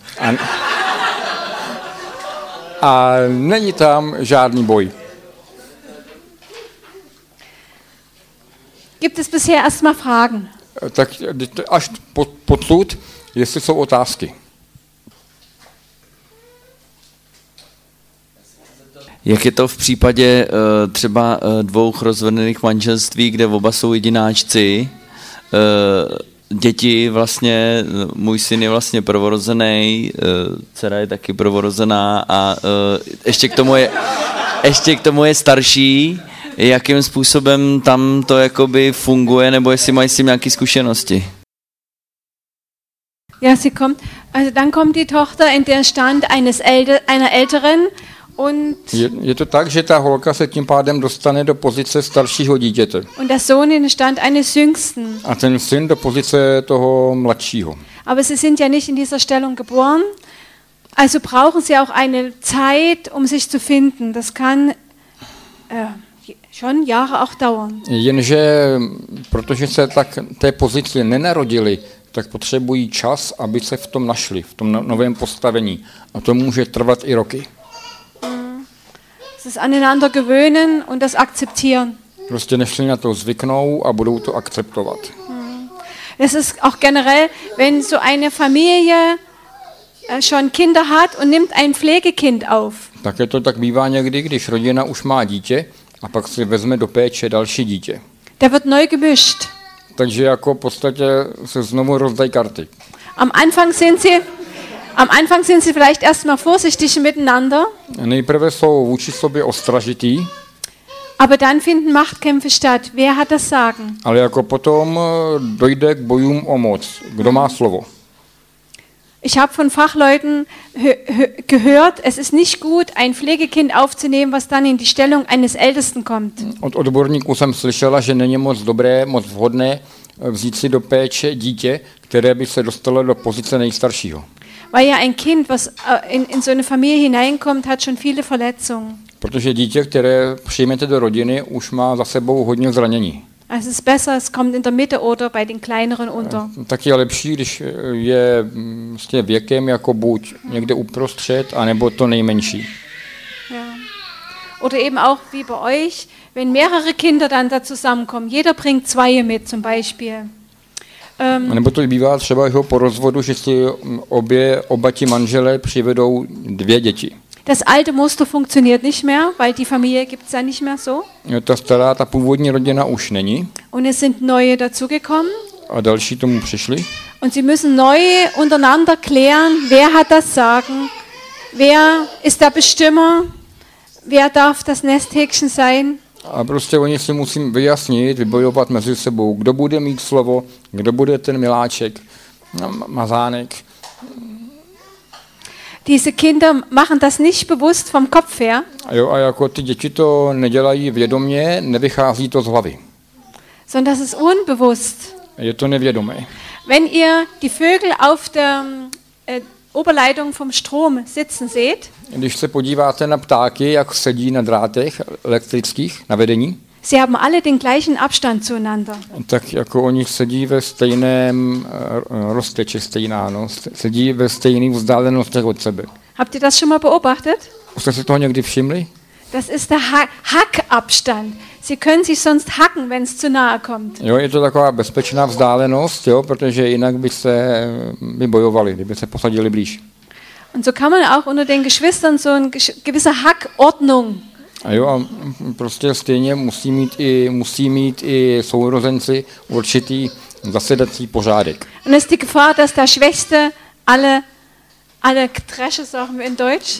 A není tam žádný boj. Gibt es bisher erstmal Fragen? Tak až podsud, jestli jsou otázky. Jak je to v případě třeba dvou rozvedených manželství, kde oba jsou jedináčci, děti vlastně, můj syn je vlastně prvorozený, dcera je taky prvorozená a ještě k tomu je starší, jakým způsobem tam to jakoby funguje, nebo jestli mají s tím nějaké zkušenosti? Ja, sie kommt. Also dann kommt die Tochter in den Stand einer Älteren und je to tak, že ta holka se tím pádem dostane do pozice staršího dítěte. Und der Sohn in den Stand eines Jüngsten. A ten syn do pozice toho mladšího. Aber sie sind ja nicht in dieser Stellung geboren, also brauchen sie auch eine Zeit, um sich zu finden. Das kann schon Jahre auch dauern. Jenže protože se tak té pozici nenarodili, tak potřebují čas, aby se v tom našli, v tom novém postavení. A to může trvat i roky. Das aneinander gewöhnen und das akzeptieren. Prostě než si na to zvyknou a budou to akceptovat. Es ist auch generell, wenn so eine Familie schon Kinder hat und nimmt ein Pflegekind auf. Také to tak bývá někdy, když rodina už má dítě a pak si vezme do péče další dítě. Der wird neu gemischt. Takže jako v podstatě se znovu rozdají karty. Am Anfang sind sie vielleicht erstmal vorsichtig miteinander. Nejprve jsou vůči sobě ostražitý. Aber dann finden Machtkämpfe statt. Wer hat das Sagen? Ale jako potom dojde k bojům o moc. Kdo má slovo? Ich habe von Fachleuten gehört, es ist nicht gut, ein Pflegekind aufzunehmen, was dann in die Stellung eines Ältesten kommt. Od odborníků jsem slyšela, že není moc dobré, moc vhodné vzít si do péče dítě, které by se dostalo do pozice nejstaršího. Weil ja ein Kind, was in so eine Familie hineinkommt, hat schon viele Verletzungen. Protože dítě, které přijmete do rodiny, už má za sebou hodně zranění. Also es ist besser, es kommt in der Mitte oder bei den kleineren unter. Tak je lepší, když je vlastně věkem jako buď někde uprostřed, anebo to nejmenší. Ja. Oder eben auch wie bei euch, wenn mehrere Kinder dann da zusammenkommen. Jeder bringt zwei mit zum Beispiel. Nebo to bývá třeba jeho po rozvodu, že si oba ti manželé přivedou 2 děti. Das alte Muster funktioniert nicht mehr, weil die Familie gibt es ja nicht mehr so. Ta původní rodina už není. Und es sind neue dazugekommen. A další tomu přišli. Und sie müssen neu untereinander klären, wer hat das Sagen, wer ist der Bestimmer, wer darf das Nesthäkchen sein. A prostě oni si musí vyjasnit, vybojovat mezi sebou, kdo bude mít slovo, kdo bude ten miláček, mazánek. Diese Kinder machen das nicht bewusst vom Kopf her. A jako ty děti to nedělají vědomě, nevychází to z hlavy. Sondern das ist unbewusst. Je to nevědomé. Wenn ihr die Vögel auf der Oberleitung vom Strom sitzen seht, když se podíváte na ptáky, jak sedí na drátech elektrických, na vedení, sie haben alle den gleichen Abstand zueinander. Tak jako oni sedí ve stejném rozteče, sedí ve stejných vzdálenostech od sebe. Habt ihr das schon mal beobachtet? Už jste si toho někdy všimli? Das ist der Hackabstand. Sie können sich sonst hacken, wenn es zu nahe kommt. Jo, je to taková bezpečná vzdálenost, jo, protože jinak by bojovali, kdyby se posadili blíž. Und so kann man auch unter den Geschwistern so eine gewisse Hackordnung. A jo, a prostě stejně musí mít i sourozenci určitý zasedací pořádek. Und es ist die Gefahr, dass der Schwächste alle Dresche, sagen wir in Deutsch,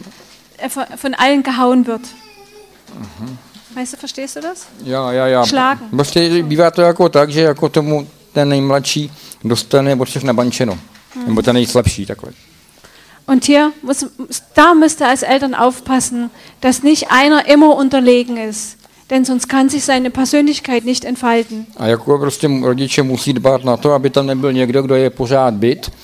von allen gehauen wird. Weißt du, verstehst du das? Ja. Schlagen. Prostě bývá to jako tak, že jako tomu ten nejmladší dostane od všech nabančeno. Nebo ten nejslabší takhle. Und da müsst ihr als Eltern aufpassen, dass nicht einer immer unterlegen ist. Denn sonst kann sich seine Persönlichkeit nicht entfalten. A jako prostě rodiče musí dbát na to, aby tam nebyl někdo, kdo je pořád bit,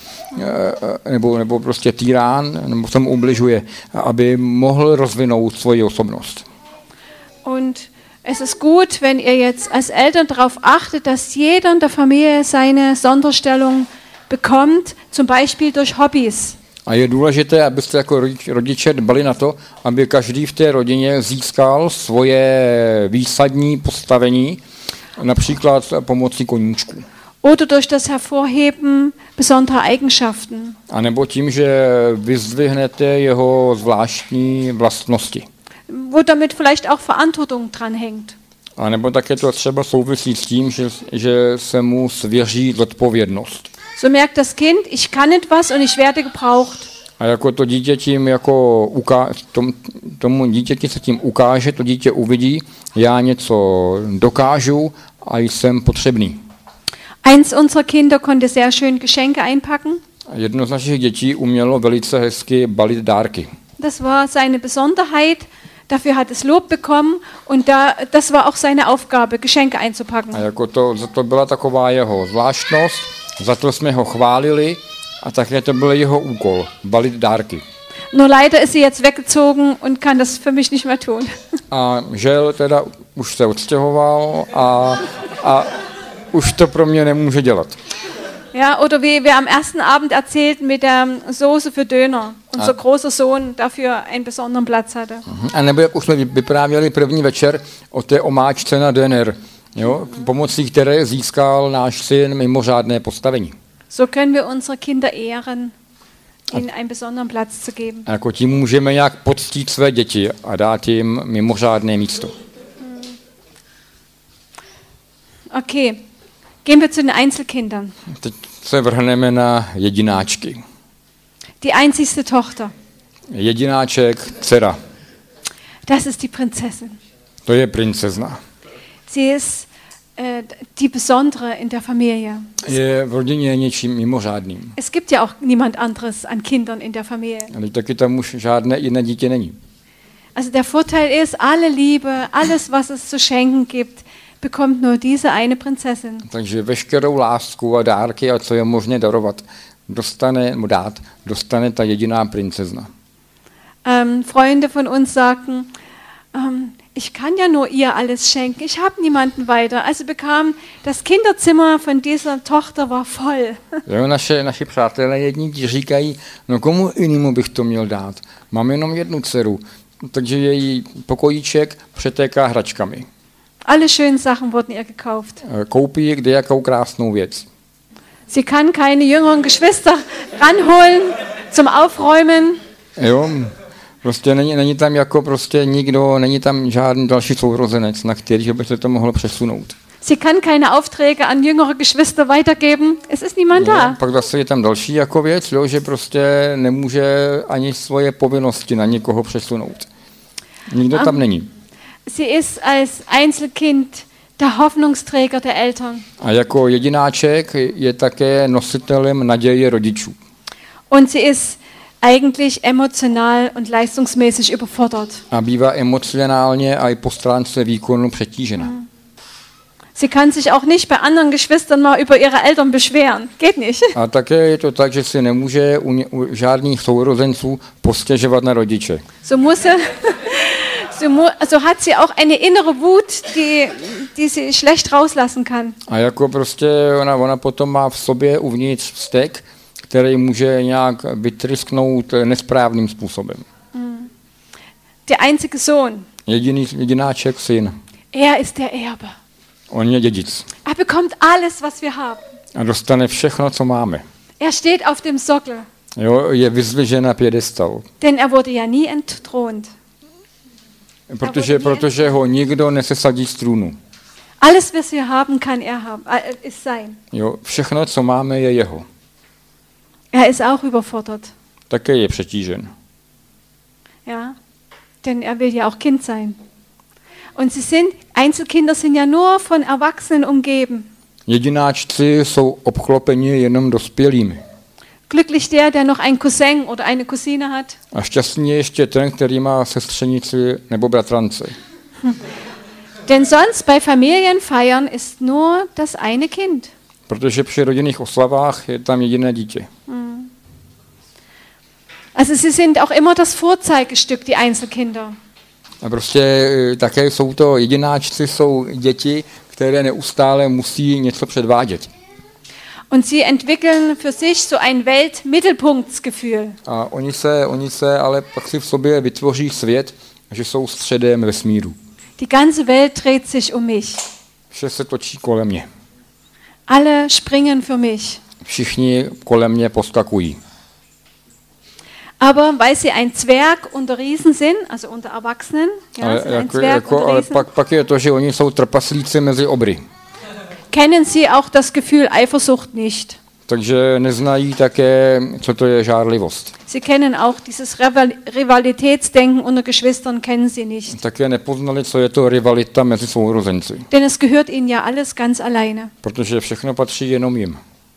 nebo prostě týrán, nebo se mu ubližuje, aby mohl rozvinout svoji osobnost. Und es ist gut, wenn ihr jetzt als Eltern darauf achtet, dass jeder in der Familie seine Sonderstellung bekommt, zum Beispiel durch Hobbys. A je důležité, abyste jako rodiče dbali na to, aby každý v té rodině získal svoje výsadní postavení, například pomocí koníčků. Oder durch das Hervorheben besonderer Eigenschaften. A nebo tím, že vyzdvihnete jeho zvláštní vlastnosti. Wo damit vielleicht auch Verantwortung dran hängt. A nebo také to třeba souvisí s tím, že se mu svěří zodpovědnost. So merkt das Kind, ich kann etwas und ich werde gebraucht. A jako to dítě tím jako tomu dítěti se tím ukáže, to dítě uvidí, já něco dokážu a jsem potřebný. Eins unserer Kinder konnte sehr schön Geschenke einpacken. Jedno z našich dětí umělo velice hezky balit dárky. Das war seine Besonderheit. Dafür hat es Lob bekommen und das war auch seine Aufgabe, Geschenke einzupacken. A jako to byla taková jeho zvláštnost, za to jsme ho chválili a také to byl jeho úkol, balit dárky. Nur leider ist sie jetzt weggezogen und kann das für mich nicht mehr tun. A žel teda už se odstěhoval a už to pro mě nemůže dělat. Ja, oder wie wir am ersten Abend erzählten mit der Soße für Döner. Unser großer Sohn dafür einen besonderen Platz hatte. A nebo jak už jsme vyprávěli první večer o té omáčce na döner, jo, pomocí které získal náš syn mimořádné postavení. So können wir unsere Kinder ehren, ihnen einen besonderen Platz zu geben. A jako tím můžeme nějak poctít své děti a dát jim mimořádné místo. Okay. Gehen wir zu den Einzelkindern. Teď se vrhneme na jedináčky. Die einzigste Tochter. Jedináček, dcera. Das ist die Prinzessin. To je princezna. Sie ist die Besondere in der Familie. Je v rodině něčím mimořádným. Es gibt ja auch niemand anderes an Kindern in der Familie. Ale taky tam už žádné jiné dítě není. Also der Vorteil ist, alle Liebe, alles, was es zu schenken gibt, bekommt nur diese eine Prinzessin. Takže veškerou lásku a dárky, a co je možné darovat, dostane ta jediná princezna. Freunde von uns sagten, ich kann ja nur ihr alles schenken, ich habe niemanden weiter. Also bekam das Kinderzimmer von dieser Tochter war voll. Jo, naši přátelé jedni říkají, no komu jinému bych to měl dát? Mám jenom jednu dceru, takže její pokojíček přetéká hračkami. Alle schönen Sachen wurden ihr gekauft. Koupí kde jakou krásnou věc. Sie kann keine jüngeren Geschwister ranholen zum Aufräumen. Jo, prostě není tam jako prostě nikdo, není tam žádný další sourozenec, na kterých by se to mohlo přesunout. Sie kann keine Aufträge an jüngere Geschwister weitergeben. Es ist niemand da. Pak zase je tam další jako věc, jo, že prostě nemůže ani svoje povinnosti na někoho přesunout. Nikdo tam není. Sie ist als Einzelkind der Hoffnungsträger der Eltern. A jako jedináček je také nositelem naděje rodičů. Und sie ist eigentlich emotional und leistungsmäßig überfordert. A bývá emocionálně a i po stránce výkonu přetížena. Sie kann sich auch nicht bei anderen Geschwistern mal über ihre Eltern beschweren. Geht nicht. A také je to tak, že si nemůže u žádných sourozenců postěžovat na rodiče. So hat sie auch eine innere Wut, die sie schlecht rauslassen kann. A jako prostě ona potom má v sobě uvnitř vztek, který může nějak vytrysknout nesprávným způsobem. Der einzige Sohn. Jedináček syn. Er ist der Erbe. On je dědic. Er bekommt alles, was wir haben. A dostane všechno, co máme. Er steht auf dem Sockel. Jo, je vyzdvižen na piedestal. Denn er wurde ja nie entthront. Protože ho nikdo nesesadí z trůnu. Alles, was wir haben, kann er haben, ist sein. Jo, všechno, co máme, je jeho. Er ist auch überfordert. Také je přetížen. Ja, denn er will ja auch Kind sein. Und Einzelkinder sind ja nur von Erwachsenen umgeben. Jedináčci jsou obklopeni jenom dospělými. Glücklich der noch einen Cousin oder eine Cousine hat. A šťastný je ještě ten, který má sestřenici nebo bratrance. Denn sonst bei Familienfeiern ist nur das eine Kind. Protože při rodinných oslavách je tam jediné dítě. Also sie sind auch immer das Vorzeigestück, die Einzelkinder. A prostě také jsou to jedináčci, jsou děti, které neustále musí něco předvádět. Und sie entwickeln für sich so ein Weltmittelpunktsgefühl. A oni se ale pak si v sobě vytvoří svět, že jsou středem vesmíru. Die ganze Welt dreht sich um mich. Vše se točí kolem mě. Alle springen für mich. Všichni kolem mě poskakují. Aber weil sie ein Zwerg unter Riesen sind, also unter Erwachsenen, ja, sind ein Zwerg unter Riesen, pak je to, že oni jsou trpaslíci mezi obry. Kennen sie auch das Gefühl Eifersucht nicht. Takže neznají také, co to je žárlivost. Sie kennen auch dieses Rivalitätsdenken unter Geschwistern, kennen sie nicht. Také nepoznali, co je to rivalita mezi sourozenci. Denn es gehört ihnen ja alles ganz alleine. Protože všechno patří jenom jim.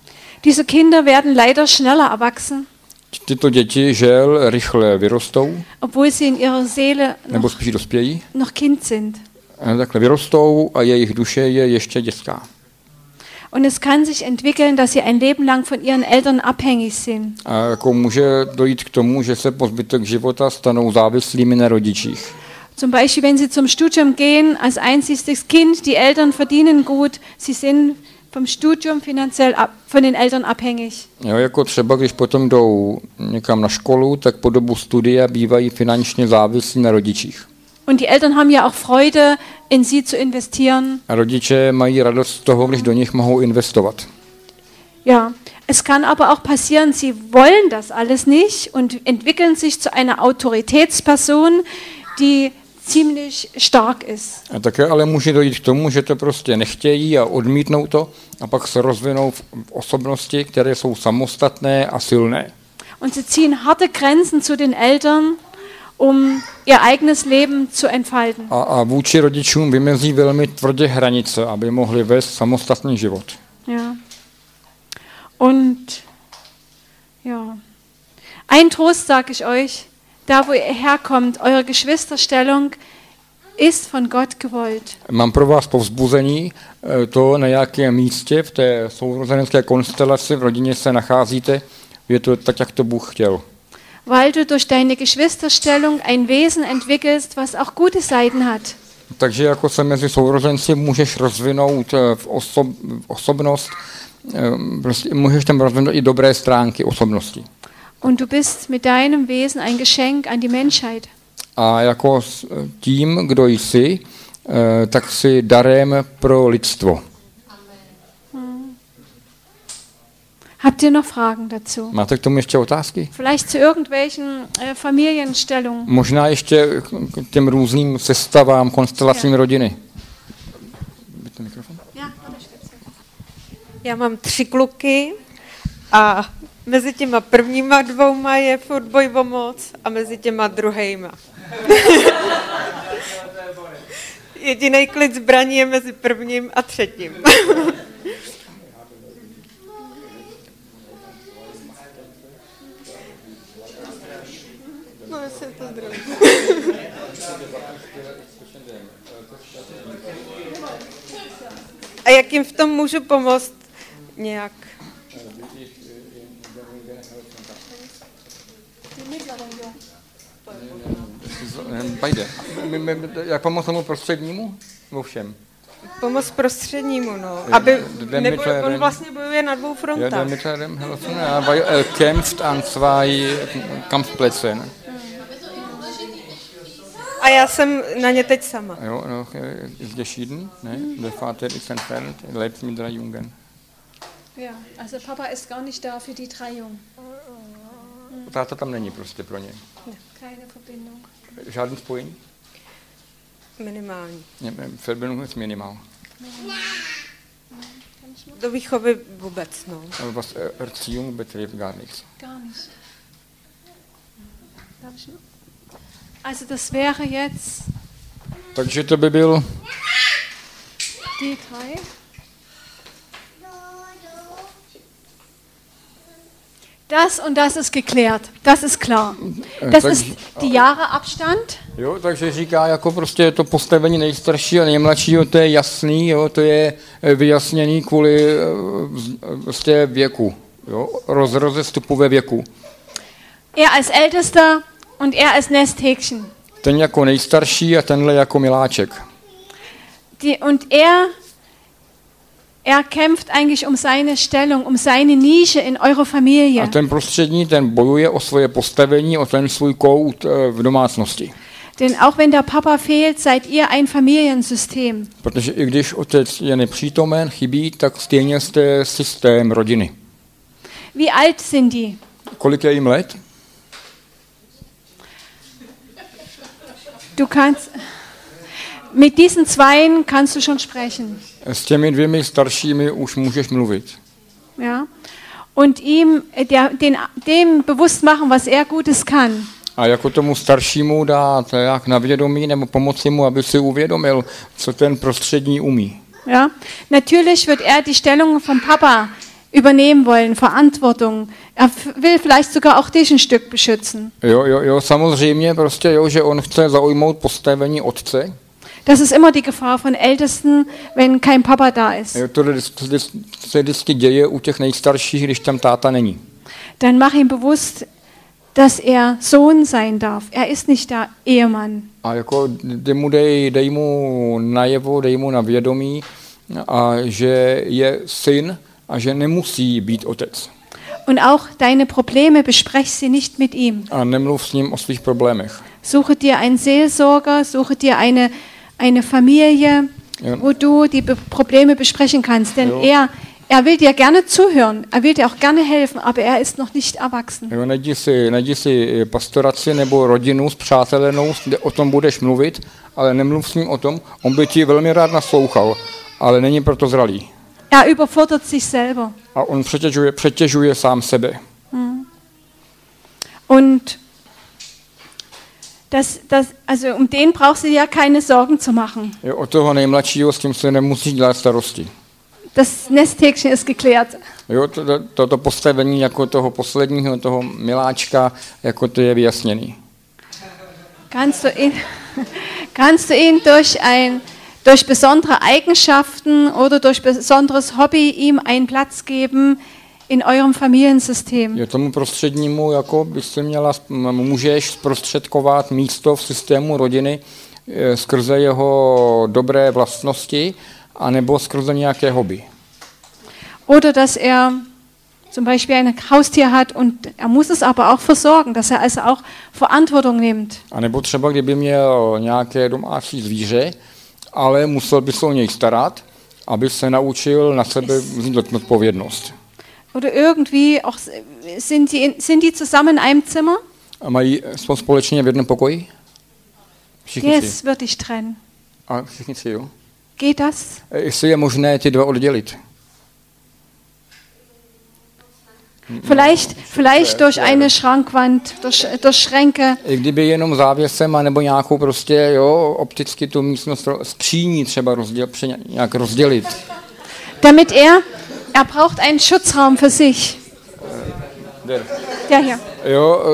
Diese Kinder werden leider schneller erwachsen. Tyto děti žel rychle vyrostou, obwohl sie in ihrer Seele nebo spíš dospějí. noch Kind sind. Takhle vyrostou a jejich duše je ještě dětská. Und es kann sich entwickeln, dass sie ein Leben lang von ihren Eltern abhängig sind. A jako může dojít k tomu, že se po zbytek života stanou závislými na rodičích. Zum Beispiel, wenn sie zum Studium gehen, als einziges Kind, die Eltern verdienen gut, sie sind vom Studium finanziell von den Eltern abhängig. Jo, jako třeba, když potom jdou někam na školu, tak po dobu studia bývají finančně závislí na rodičích. Und die Eltern haben ja auch Freude, in sie zu investieren. A rodiče mají radost z toho, když do nich mohou investovat. Ja, es kann aber auch passieren, sie wollen das alles nicht und entwickeln sich zu einer Autoritätsperson, die ziemlich stark ist. A také ale může dojít k tomu, že to prostě nechtějí a odmítnou to a pak se rozvinou v osobnosti, které jsou samostatné a silné. Und sie ziehen harte Grenzen zu den Eltern, um ihr eigenes Leben zu entfalten. A vůči rodičům vymezí velmi tvrdě hranice, aby mohli vést samostatný život. Ja. Und ja, ein Trost sage ich euch, da wo ihr herkommt, eure Geschwisterstellung ist von Gott gewollt. Mám pro vás povzbuzení, to na jakém místě v té sourozenecké konstelaci v rodině se nacházíte, je to tak, jak to Bůh chtěl. Weil du durch deine Geschwisterstellung ein Wesen entwickelst, was auch gute Seiten hat. Takže jako se mezi sourozenci můžeš rozvinout osobnost, prostě můžeš tam rozvinout i dobré stránky osobnosti. Und du bist mit deinem Wesen ein Geschenk an die Menschheit. A jako tím, kdo jsi, tak jsi darem pro lidstvo. Habt ihr noch Fragen dazu? Máte k tomu ještě otázky? Vielleicht zu irgendwelchen Familienstellungen? Možná ještě k těm různým sestavám, konstelacím rodiny. Já mám 3 kluky a mezi těma prvníma 2 je furt boj o moc a mezi těma druhejma. Jedinej klid zbraní je mezi prvním a třetím. No, jestli je to zdravý. A jak jim v tom můžu pomoct nějak? Pajde. Jak pomoct tomu prostřednímu? Vo všem. Pomoc prostřednímu, no. Aby on vlastně bojuje na 2 frontách. Ja, mit dem helfen, weil kämpft an 2 Kampfplätzen. A já jsem na ně teď sama. Jo, no, ist geschieden, ne? Der Vater ist entfernt, lebt mit 3 Jungen. Ja, also Papa ist gar nicht da für die 3 Jungen. Táta tam není prostě pro ně. Keine Verbindung. Žádný spojení? Minimální. Verbindung ist minimal. Do výchovy vůbec, no. Aber was Erziehung betrifft, gar nichts. Gar nicht. Also das wäre jetzt Takže to by byl die 3. Das und das ist geklärt. Das ist klar. Das ist die Jahreabstand. Jo, takže říká, jako prostě to postavení nejstaršího a nejmladšího, to je jasný, jo, to je vyjasněný kvůli vlastně věku, jo, rozestupu ve věku. Er als Ältester und er als Nesthäkchen. Ten jako nejstarší a tenhle jako miláček. Und er kämpft eigentlich um seine Stellung, um seine Nische in eurer Familie. A ten prostřední, ten bojuje o svoje postavení, o ten svůj kout v domácnosti. Denn auch wenn der Papa fehlt, seid ihr ein Familiensystem. Protože i když otec je nepřítomen, chybí, tak stejně jste systém rodiny. Wie alt sind die? Kolik je jim let? Du kannst mit diesen 2 kannst du schon sprechen. S těmi 2 staršími už můžeš mluvit. Ja. Und dem bewusst machen, was er Gutes kann. A jako tomu staršímu dát jak na vědomí nebo pomoci mu, aby si uvědomil, co ten prostřední umí. Ja. Natürlich wird er die Stellung vom Papa übernehmen wollen, Verantwortung. Er will vielleicht sogar auch dich ein Stück beschützen. Jo, samozřejmě prostě, jo, že on chce zaujmout postavení otce. Das ist immer die Gefahr von Ältesten, wenn kein Papa da ist. Jo, to se vždycky děje u těch nejstarších, když tam táta není. Dann mach ihm bewusst, dass er Sohn sein darf. Er ist nicht der Ehemann. A jako dej mu najevo, dej mu na vědomí, a že je syn a že nemusí být otec. Und auch deine Probleme besprech sie nicht mit ihm. A nemluv s ním o svých problémech. Suche dir einen Seelsorger, suche dir eine Familie, wo du die Probleme besprechen kannst. Denn er will dir gerne zuhören, er will dir auch gerne helfen, aber er ist noch nicht erwachsen. Jo, najdi si pastoraci nebo rodinu spřátelenou, kde o tom budeš mluvit, ale nemluv s ním o tom, on by ti velmi rád naslouchal, ale není proto zralý. Er überfordert sich selber. A on přetěžuje sám sebe. Und also um den brauchst du dir ja keine Sorgen zu machen. Jo, o toho nejmladšího s tím se nemusíš dělat starosti. Das Nesthäkchen ist geklärt. Jo, to postavení jako toho posledního, toho miláčka, jako to je vyjasněný. Kannst du ihn durch besondere Eigenschaften oder durch besonderes Hobby ihm einen Platz geben in eurem Familiensystem? Jo, tomu prostřednímu jako můžeš zprostředkovat místo v systému rodiny skrze jeho dobré vlastnosti, anebo skrze nějaké hobby. Oder dass er zum Beispiel ein Haustier hat und er muss es aber auch versorgen, dass er also auch Verantwortung nimmt. A nebo třeba kdyby měl nějaké domácí zvíře, ale musel by se o něj starat, aby se naučil na sebe vzít odpovědnost. Oder irgendwie auch sind die zusammen in einem Zimmer? A jsou společně v jednom pokoji? Všichni si. Yes, wird dich trennen. A všichni si, jo? Geht das? Jestli je možné ty dva oddělit. Vielleicht durch eine Schrankwand, durch Schränke. I kdyby jenom závěsem, nebo nějakou prostě, jo, opticky tu místnost skříní třeba nějak rozdělit. Damit er braucht einen Schutzraum für sich. Der hier. Jo,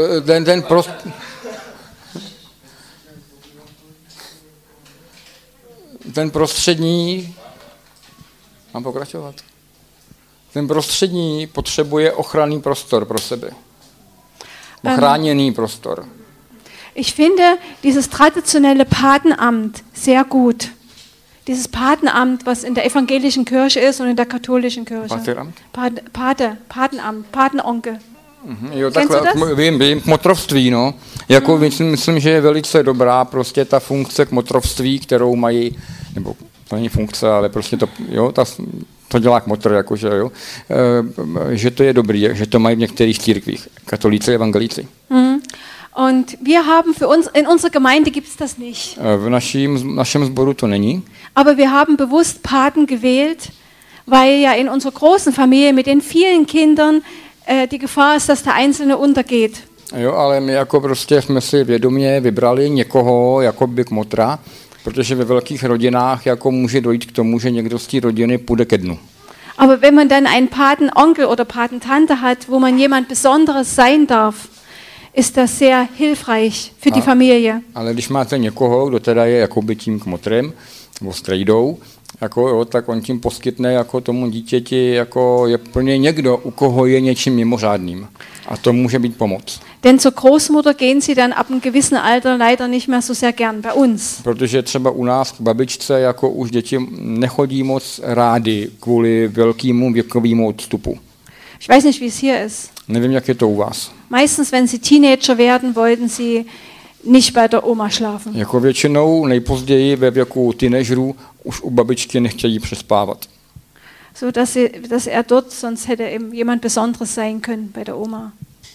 ten prostřední, mám pokračovat? Ten prostřední potřebuje ochranný prostor pro sebe. Ochráněný prostor. Ich finde dieses traditionelle Patenamt sehr gut. Dieses Patenamt, was in der evangelischen Kirche ist und in der katholischen Kirche. Pateramt? Patenamt, Patenonkel. Jo, takhle, vím, kmotrovství, no. Jako myslím, že je velice dobrá prostě ta funkce kmotrovství, kterou mají, nebo to není funkce, ale prostě to, jo, to dělá kmotr, jakože, jo, že to je dobrý, že to mají v některých církvích, katolíci, evangelíci. Und wir haben für uns, in unserer Gemeinde gibt es das nicht. V našem sboru to není. Aber wir haben bewusst Paten gewählt, weil ja in unserer großen Familie mit den vielen Kindern die Gefahr ist, dass der Einzelne untergeht. Jo, ale my jako prostě jsme si vědomě vybrali někoho jako by kmotra, protože ve velkých rodinách jako může dojít k tomu, že někdo z té rodiny půjde ke dnu. Aber wenn man dann einen Patenonkel oder Patentante hat, wo man jemand Besonderes sein darf, ist das sehr hilfreich für die Familie. Ale když máte někoho, kdo teda je jakoby tím kmotrem, nebo strejdou, jako, jo, tak on tím poskytne jako tomu dítěti, jako je plně někdo, u koho je něčím mimořádným. A to může být pomoc. Denn zur Großmutter gehen sie dann ab einem gewissen Alter leider nicht mehr so sehr gern bei uns. Protože třeba u nás k babičce jako už děti nechodí moc rádi kvůli velkému věkovému odstupu. Ich weiß nicht, wie es hier ist. Nevím, jak je to u vás. Meistens, wenn sie Teenager werden, wollten sie nicht bei der Oma schlafen. Jako většinou nejpozději ve věku teenagerů už u babičky nechtějí přespávat. So dass er dort, sonst hätte eben jemand Besonderes sein können bei der Oma.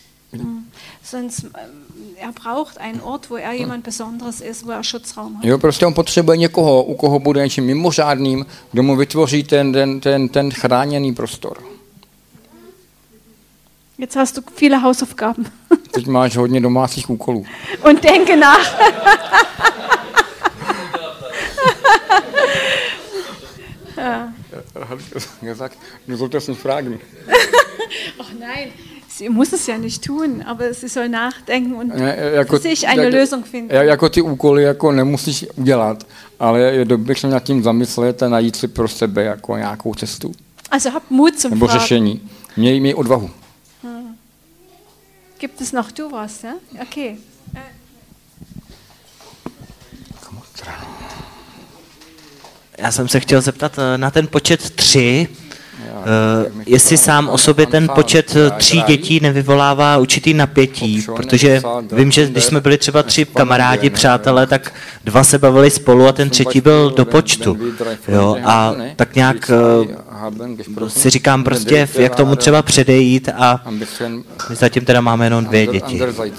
Sonst er braucht einen Ort, wo er jemand Besonderes ist, wo er Schutzraum hat. Jo, prostě on potřebuje někoho, u koho bude něčím mimořádným, kdo mu vytvoří ten chráněný prostor. Jetzt hast du viele Hausaufgaben. Teď máš hodně domácích úkolů. Und denke nach. Ja. gesagt, du solltest nicht fragen. Ach nein, sie muss es ja nicht tun, aber sie soll nachdenken und für sich eine Lösung finden. Jako ty úkoly jako nemusíš udělat, ale je dobré se nad tím zamyslet a najít si pro sebe jako nějakou cestu. Also hab Mut zum Nebo Fragen. řešení. Měj odvahu. Gibt es noch du was, ja? Okay. Já jsem se chtěl zeptat na ten počet 3. Jestli sám o sobě ten počet 3 dětí nevyvolává určitý napětí, protože vím, že když jsme byli třeba 3 kamarádi, přátelé, tak 2 se bavili spolu a ten 3. byl do počtu. Jo, a tak nějak si říkám prostě, jak tomu třeba předejít a my zatím teda máme jenom 2 děti.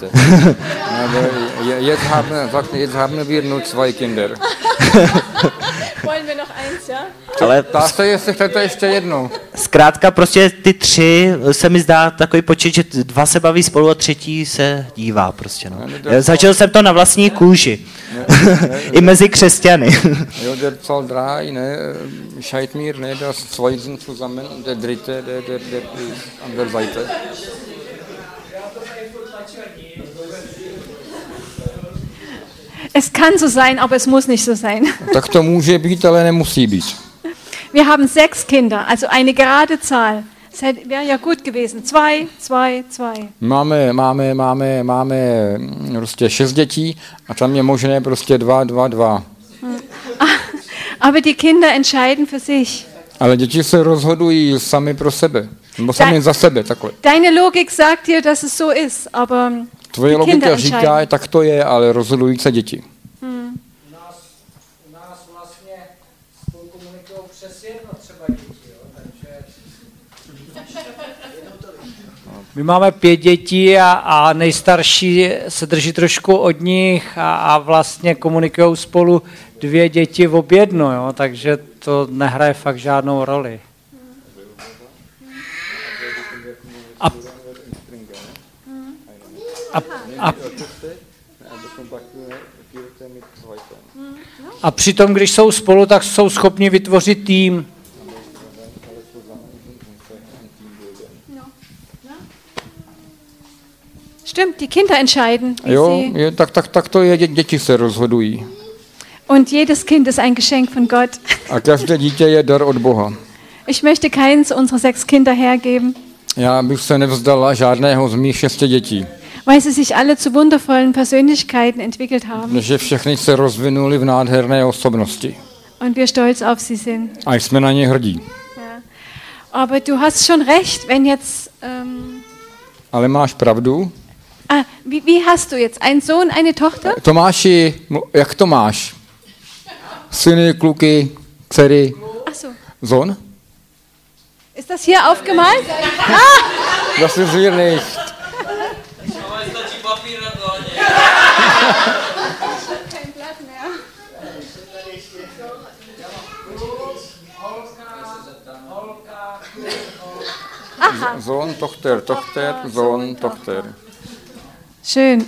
Jetzt haben wir nur 2 Kinder. Wollen wir noch eins, ja? Ale Ptá se, jestli chcete ještě jednou. zkrátka prostě ty 3 se mi zdá takový počet, že 2 se baví spolu a 3. se dívá prostě. No. Zažil jsem to na vlastní kůži. I mezi křesťany. Jo, der Zahl 3, ne, scheint mir, ne, das 2 sind zusammen, der dritte, der ist an der Seite. Es kann so sein, aber es muss nicht so sein. Tak to může být, ale nemusí být. Wir haben 6 Kinder, also eine gerade Zahl. Es wäre ja gut gewesen. 2, 2, 2. Máme prostě 6 dětí a tam je možné prostě 2, 2, 2. Aber die Kinder entscheiden für sich. Ale děti se rozhodují sami pro sebe, nebo sami za sebe, takhle. Deine Logik sagt dir, dass es so ist, aber Tvoje die Kinder logika říká, entscheiden. tak to je, ale rozhodují se děti. U nás vlastně spolu komunikují přes jedno třeba děti, jo, takže... My máme 5 dětí a nejstarší se drží trošku od nich a vlastně komunikují spolu 2 děti v objednu, jo, takže to nehraje fakt žádnou roli. A přitom, když jsou spolu, tak jsou schopni vytvořit tým. Stimmt, die Kinder entscheiden. Wie Jo, sie je, tak to je, děti se rozhodují. Und jedes Kind ist ein Geschenk von Gott. A každé dítě je dar od Boha. Ich möchte keins unserer 6 Kinder hergeben, Já bych se nevzdala žádného z mých 6 dětí, weil sie sich alle zu wundervollen Persönlichkeiten entwickelt haben že všechny se rozvinuli v nádherné osobnosti. und wir stolz auf sie sind. A jsme na ně hrdí. Ja. Aber du hast schon recht, wenn jetzt... Ale máš pravdu. Wie hast du jetzt? Ein Sohn, eine Tochter? Tomáši, jak to máš? Syny, kluky, dcery, Ach so. Sohn? Ist das hier aufgemalt? Das ist hier nicht. Kein Blatt mehr. Aha. Sohn, Tochter, Sohn, Tochter. Schön.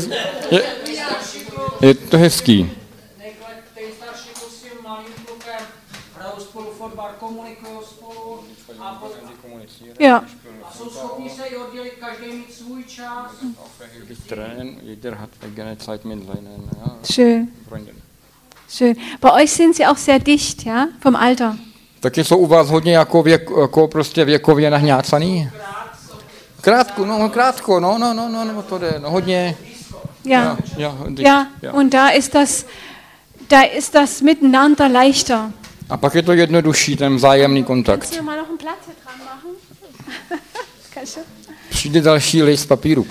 Je to hezký. Nejstarší s tím malým klukem hrajou spolu fotbal, komunikují spolu a Ja. jsou schopni se i oddělit, každý mít svůj čas. Jeder hat eigene Zeit mit seinen Schön. Freunden. Schön. Bei euch sind sie auch sehr dicht, ja, vom Alter. Taky jsou u vás hodně jako prostě věkově nahňácaný? Krátko, no, to jde, no hodně. Ja. dicht, Ja. Und da ist das miteinander leichter. A pak je to jednodušší, ten vzájemný kontakt. Kannst du mal noch einen Platz hier dran machen? Kannst du? Přijde další list papíru.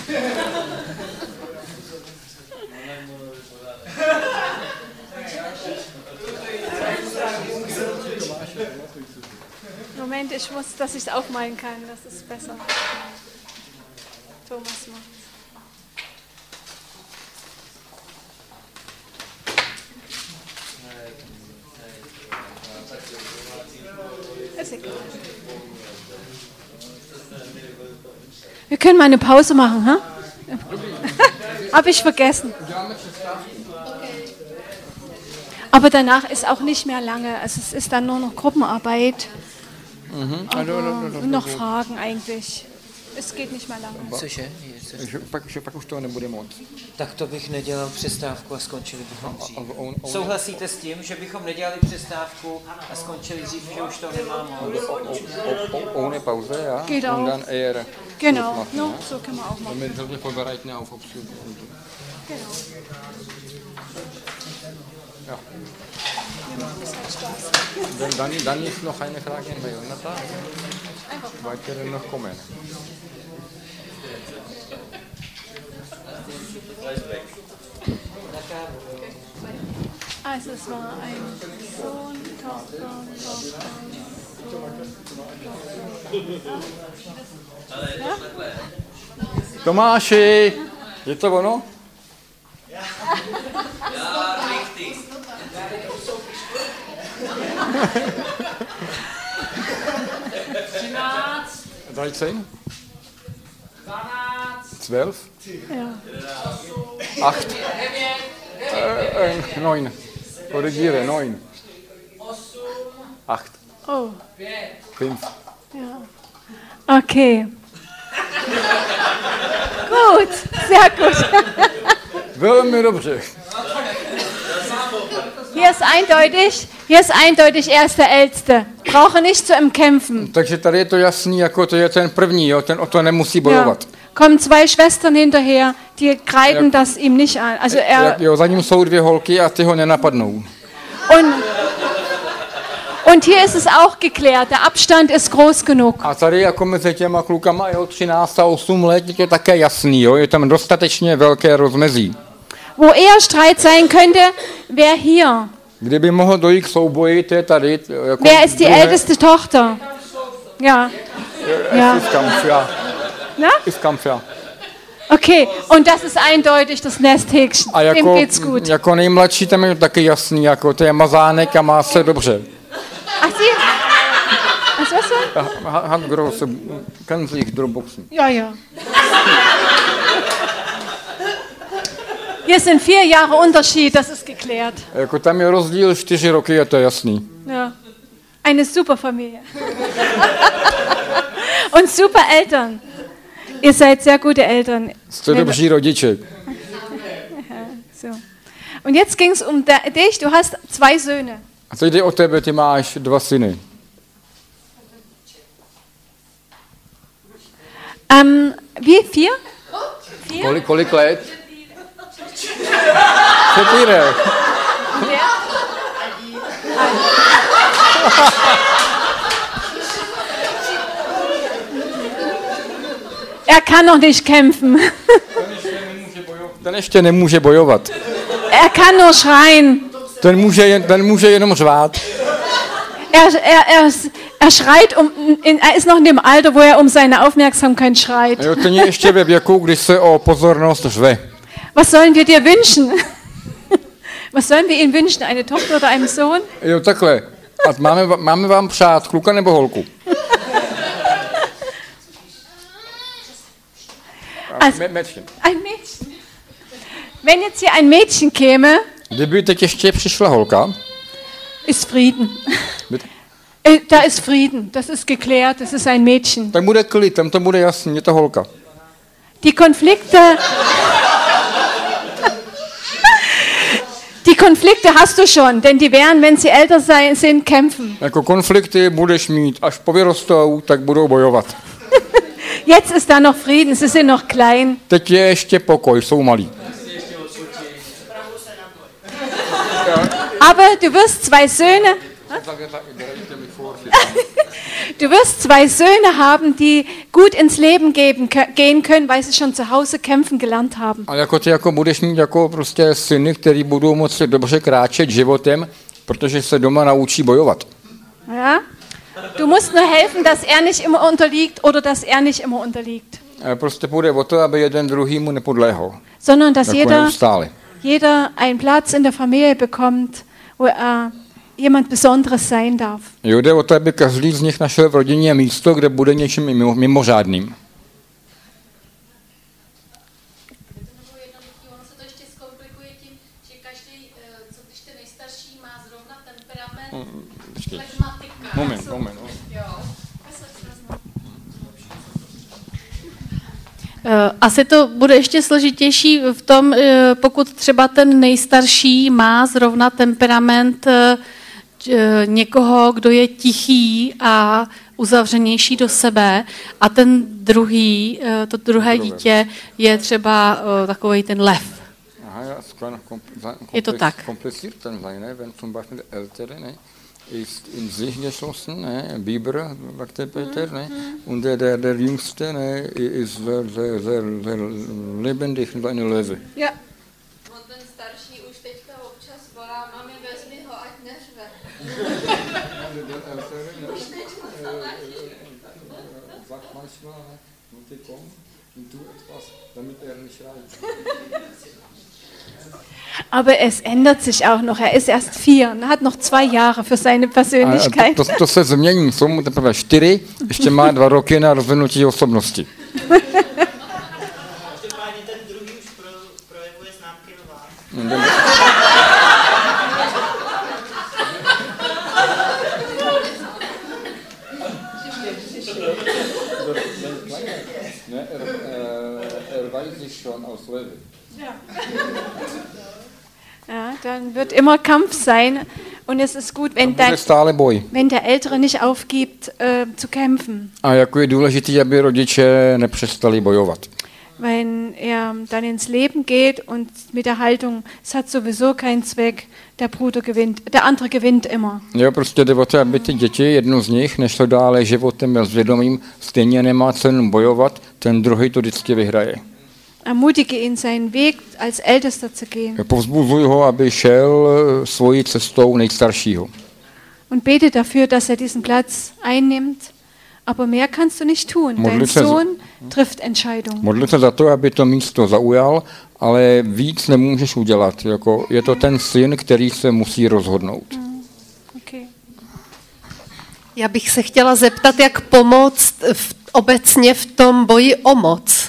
Moment, ich muss, dass ich es aufmalen kann. Das ist besser. Thomas macht. Ist egal. Wir können mal eine Pause machen, ha? Hab ich vergessen. Aber danach ist auch nicht mehr lange. Also es ist dann nur noch Gruppenarbeit. Noch Fragen eigentlich. Es geht nicht mehr lange. Cože? Pak už to nebude moc. Tak to bych nedělal přestávku a skončili bychom dřív. Souhlasíte s tím, že bychom nedělali přestávku a skončili dřív, že už to nemá moc? Ohne Pause, ja? Geht auch. Und dann eher Genau, no, so können wir auch machen. damit wir vorbereiten auf Abschluss. Genau. Ja. Dann ist noch eine Frage bei Jonathan. Weitere noch kommen. Also es war ein Sohn, Tochter. Ja? Tomáši, je to ono? Ja, richtig. 13? 12? Ja. 8? 9. Korrigiere, 9. 8. Oh. 5. Ja. Okay. Gut, sehr gut. Velmi dobře. Hier ist eindeutig, er ist der Älteste. Brauche nicht zu kämpfen. Takže tady je to jasný, jako to je ten první, jo, ten o to nemusí bojovat. Kommen zwei Schwestern hinterher, die greifen das ihm nicht an. Also Jo, za ním jsou 2 holky a ty ho nenapadnou. Und hier ist es auch geklärt, der Abstand ist groß genug. A tady jako mezi těma klukama, jo, 13 a 8 let, je také jasný, jo, je tam dostatečně velké rozmezí. Wo eher Streit sein könnte, wer hier? Kdyby mohl dojít k souboji, to je tady. Jako wer ist die älteste Tochter? Ja. Ja. Ist Kampf, ja. Na? Ist Kampf, ja. Okay, und das ist eindeutig das Nesthäkchen. A Dem geht's gut. jako nejmladší, tam je to taky jasný, jako to je mazánek a má se dobře. Ach, Sie? Was war? Hat große, kann sich Drohboxen. Ja, ja. Hier sind 4 Jahre Unterschied, das ist geklärt. Jako tam je rozdíl 4 roky, je to jasný. Ja. Eine super Familie. Und super Eltern. Ihr seid sehr gute Eltern. Jste dobří rodiče. So. Und jetzt ging es um dich, du hast 2 Söhne. A teď jde o tebe, ty máš 2 syny. Wie? 4? Kolik let? 4. Er kann noch nicht kämpfen. Ten ještě nemůže bojovat. Er kann nur schreien. Ten může jenom řvát. Er schreit er ist noch in dem Alter, wo er um seine Aufmerksamkeit schreit. Jo, ten je ještě ve věku, když se o pozornost řve. Was sollen wir dir wünschen? Was sollen wir ihm wünschen? Eine Tochter oder einen Sohn? Jo, takhle. A máme vám přát kluka nebo holku? Mädchen. Ein Mädchen. Wenn jetzt hier ein Mädchen käme, kdyby teď ještě přišla holka, ist Frieden. Da ist Frieden, das ist geklärt, das ist ein Mädchen. Tak bude klid, tam to bude jasný, je to holka. Die Konflikte hast du schon, denn die werden, wenn sie älter sind, kämpfen. Jako konflikty budeš mít, až povyrostou, tak budou bojovat. Jetzt ist da noch Frieden, sie sind noch klein. Teď je ještě pokoj, jsou malí. Aber du wirst 2 Söhne. Du wirst 2 Söhne haben, die gut ins Leben gehen können, weil sie schon zu Hause kämpfen gelernt haben. A jako ty jako budeš mít jako prostě syny, který budou moci dobře kráčet životem, protože se doma naučí bojovat. Ja? Du musst nur helfen, dass er nicht immer unterliegt oder dass er nicht immer unterliegt. Prostě půjde o to, aby jeden druhýmu nepodléhal. Sondern dass jeder einen Platz in der Familie bekommt, wo er jemand Besonderes sein darf. Jo, jde o to, aby každý z nich našel v rodině místo, kde bude něčím mimořádným. Ono se to ještě zkomplikuje tím, že každý, co když ten nejstarší má Moment. Asi to bude ještě složitější v tom, pokud třeba ten nejstarší má zrovna temperament někoho, kdo je tichý a uzavřenější do sebe a ten druhý, to druhé dítě je třeba takovej ten lev. Je to tak. Ist in sich geschlossen, ne? Biber, sagt der Peter, ne? Und der Jüngste, ne, ist sehr lebendig, wie eine Löwe. Ja. Und ten starší už teďka občas volá, mami, vezmi ho, ať neřve. Sagt manchmal, ne, Mutti, komm, und tu etwas, damit nicht schreit. Aber es ändert sich auch noch. Er ist erst 4, er hat noch 2 Jahre für seine Persönlichkeit. To se změní, jsou mu teprve 4, ještě má 2 roky na rozvinutí osobnosti. Každopádně ten druhý už projevuje známky nová. Weiß sich schon aus Löwe. Ja, dann wird immer Kampf sein und es ist gut, wenn der Ältere nicht aufgibt, zu kämpfen. A jako je důležité, aby rodiče nepřestali bojovat. Wenn er dann ins Leben geht und mit der Haltung, es hat sowieso keinen Zweck, der andere gewinnt immer. Jo, prostě jde o to, aby ty děti, jedno z nich, než to dále životem a svědomím, stejně nemá cenu bojovat, ten druhý to vždycky vyhraje. Ermutige ihn, seinen Weg als Ältester zu gehen. Povzbuzuj ho, aby šel svojí cestou nejstaršího. Und bete dafür, dass er diesen Platz einnimmt. Aber mehr kannst du nicht tun. Dein Sohn trifft Entscheidungen. Modli se za to, aby to místo zaujal, ale víc nemůžeš udělat. Jako je to ten syn, který se musí rozhodnout. Okay. Já bych se chtěla zeptat, jak pomoct obecně v tom boji o moc.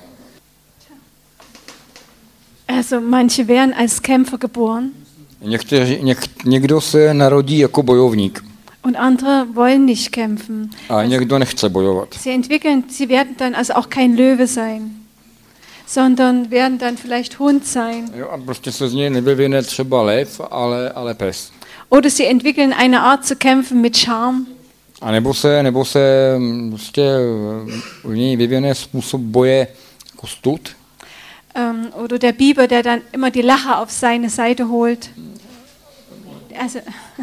Also manche werden als Kämpfer geboren. Někdo se narodí jako bojovník. Und andere wollen nicht kämpfen. A někdo nechce bojovat. Sie werden dann also auch kein Löwe sein, sondern werden dann vielleicht Hund sein. Jo, a prostě se z něj nevyvine třeba lev, ale pes. Oder sie entwickeln eine Art zu kämpfen mit Charme. A nebo se prostě u něj vyvine způsob boje jako stud. Oder der Biber, der dann immer die Lacher auf seine Seite holt. Also,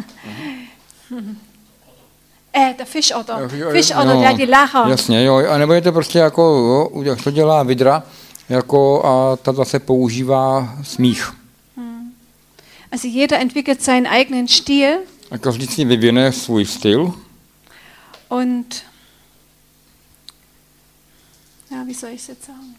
der Fischotter. Fischotter, der die Lacher. Jasně, jo. A nebo je to prostě jako, jak to dělá vidra, jako a ta zase používá smích. Also jeder entwickelt seinen eigenen Stil. A každý si vyvine svůj styl. Und, ja, wie soll ich es jetzt sagen?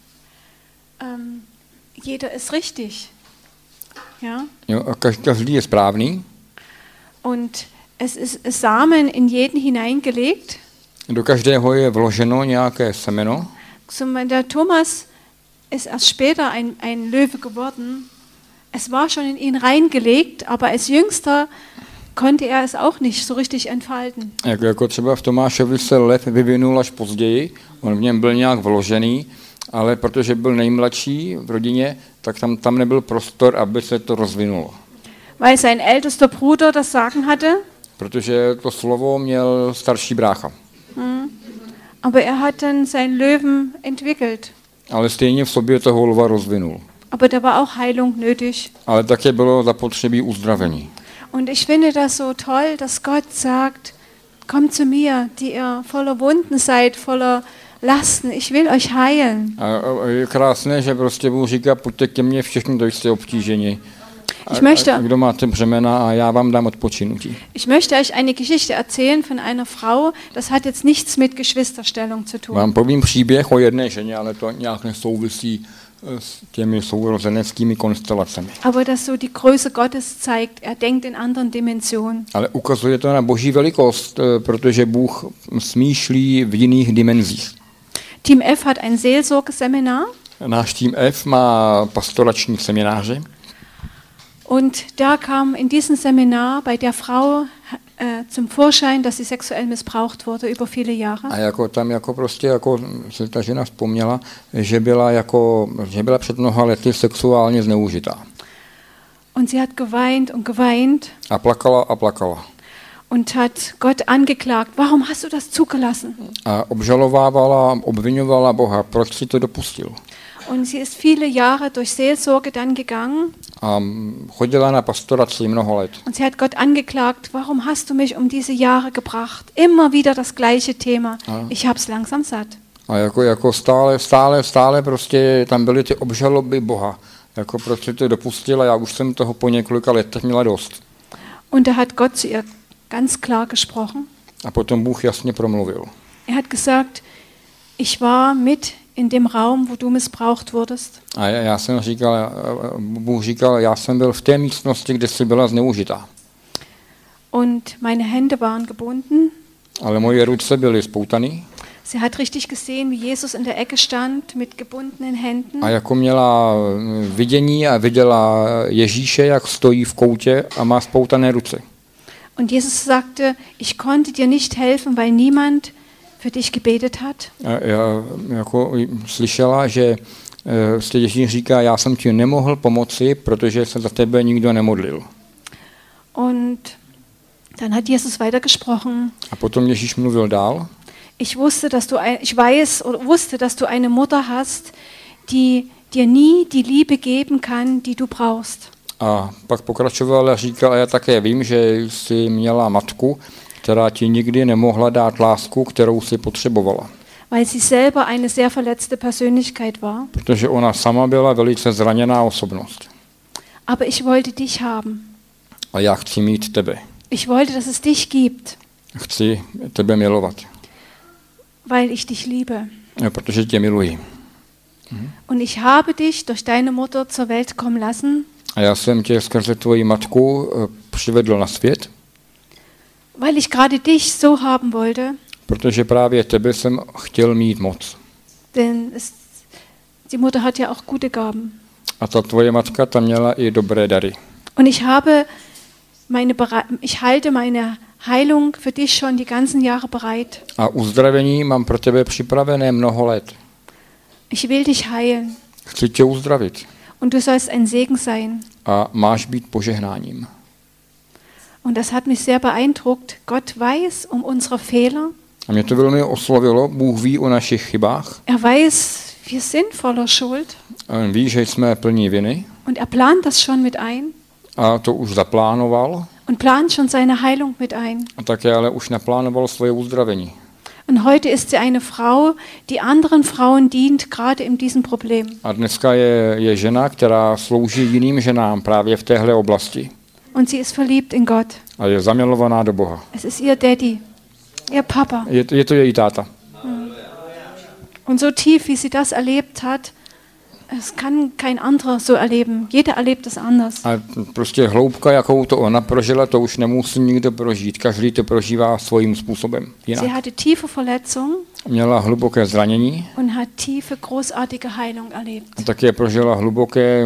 Jeder ist richtig. Ja? Jo, a každý je správný. Und es ist Samen in jeden hineingelegt. Do každého je vloženo nějaké semeno. Der Thomas ist erst später ein Löwe geworden. Es war schon in ihn reingelegt, aber als Jüngster konnte er es auch nicht so richtig entfalten. Jako třeba v Tomášovi se lev vyvinul až později, on v něm byl nějak vložený, ale protože byl nejmladší v rodině, tak tam nebyl prostor, aby se to rozvinulo. Weil sein ältester Bruder das Sagen hatte. Protože to slovo měl starší brácha. Aber er hat dann seinen Löwen entwickelt. Ale stejně v sobě toho lva rozvinul. Aber da war auch Heilung nötig. Ale také bylo zapotřebí uzdravení. Und ich finde das so toll, dass Gott sagt, kommt zu mir, die ihr voller Wunden seid, voller Lasten, ich will euch heilen. A je krásné, že prostě Bůh říká, pojďte ke mně všichni, kdo jste obtíženi. Kdo máte břemena a já vám dám odpočinutí. Ich möchte euch eine Geschichte erzählen von einer Frau, das hat jetzt nichts mit Geschwisterstellung zu tun. Vám povím příběh o jedné ženě, ale to nějak nesouvisí s těmi sourozeneckými konstelacemi. Aber das so die Größe Gottes zeigt, er denkt in anderen Dimensionen. Ale ukazuje to na Boží velikost, protože Bůh smýšlí v jiných dimenzích. Team F hat ein Seelsorgeseminar. Náš Team F má pastorační semináře. Und da kam in diesem Seminar bei der Frau zum Vorschein, dass sie sexuell missbraucht wurde über viele Jahre. A jako tam jako prostě jako se ta žena vzpomněla, že byla před mnoha lety sexuálně zneužitá. Und sie hat geweint und geweint. A plakala. Und hat Gott angeklagt, warum hast du das zugelassen? A obvinovala Boha, proč si to dopustil. Und sie ist viele Jahre durch Seelsorge dann gegangen. A chodila na pastoraci mnoho let. Und sie hat Gott angeklagt, warum hast du mich diese Jahre gebracht? Immer wieder das gleiche Thema. Ich hab's langsam satt. A jako stále prostě tam byly ty obžaloby Boha. Jako proč si to dopustila, já už jsem toho po několika letech měla dost. Und da hat Gott zu ihr ganz klar gesprochen. A potom Bůh jasně promluvil. Er hat gesagt, ich war mit in dem Raum, wo du missbraucht wurdest. A Bůh říkal, já jsem byl v té místnosti, kde jsi byla zneužitá. Und meine Hände waren gebunden. Ale moje ruce byly spoutaný. Sie hat richtig gesehen, wie Jesus in der Ecke stand mit gebundenen Händen. A jako měla vidění a viděla Ježíše, jak stojí v koutě a má spoutané ruce. Und Jesus sagte, ich konnte dir nicht helfen, weil niemand für dich gebetet hat. Já jako slyšela, že Ježíš říká, já jsem ti nemohl pomoci, protože se za tebe nikdo nemodlil. Und dann hat Jesus weitergesprochen. A potom Ježíš mluvil dál. Ich wusste, dass du eine Mutter hast, die dir nie die Liebe geben kann, die du brauchst. A pak pokračoval a říkal, a já také vím, že jsi měla matku, která ti nikdy nemohla dát lásku, kterou si potřebovala. Weil sie selber eine sehr verletzte Persönlichkeit war. Protože ona sama byla velice zraněná osobnost. Aber ich wollte dich haben. A já chci mít tebe. Ich wollte, dass es dich gibt. Chci tebe milovat. Weil ich dich liebe. Protože tě miluji. Und ich habe dich durch deine Mutter zur Welt kommen lassen. A já jsem tě skrze tvoji matku přivedl na svět. Weil ich gerade dich so haben wollte. Protože právě tebe jsem chtěl mít moc. Denn die Mutter hat ja auch gute Gaben. A ta tvoje matka tam měla i dobré dary. Und ich halte meine Heilung für dich schon die ganzen Jahre bereit. A uzdravení mám pro tebe připravené mnoho let. Ich will dich heilen. Chci tě uzdravit. Und du sollst ein Segen sein. A máš být požehnáním. Und das hat mich sehr beeindruckt. Gott weiß um unsere Fehler. A mě to velmi oslovilo. Bůh ví o našich chybách. Er weiß, wir sind voller Schuld. A on ví, že jsme plní viny. Und er plant das schon mit ein. A to už zaplánoval. Und plant schon seine Heilung mit ein. A také ale už naplánoval svoje uzdravení. Und heute ist sie eine Frau, die anderen Frauen dient, gerade in diesem Problem. A dneska je žena, která slouží jiným ženám právě v téhle oblasti. Und sie ist verliebt in Gott. A je zamilovaná do Boha. Es ist ihr Daddy, ihr Papa. Je to její táta. Und so tief, wie sie das erlebt hat, es kann kein anderer so erleben. Jeder erlebt es anders. A prostě hloubka, jakou to ona prožila, to už nemusí nikdo prožít. Každý to prožívá svým způsobem. Jinak. Sie hatte tiefe Verletzungen. Měla hluboké zranění. Und hat tiefe, großartige Heilung erlebt. A také prožila hluboké,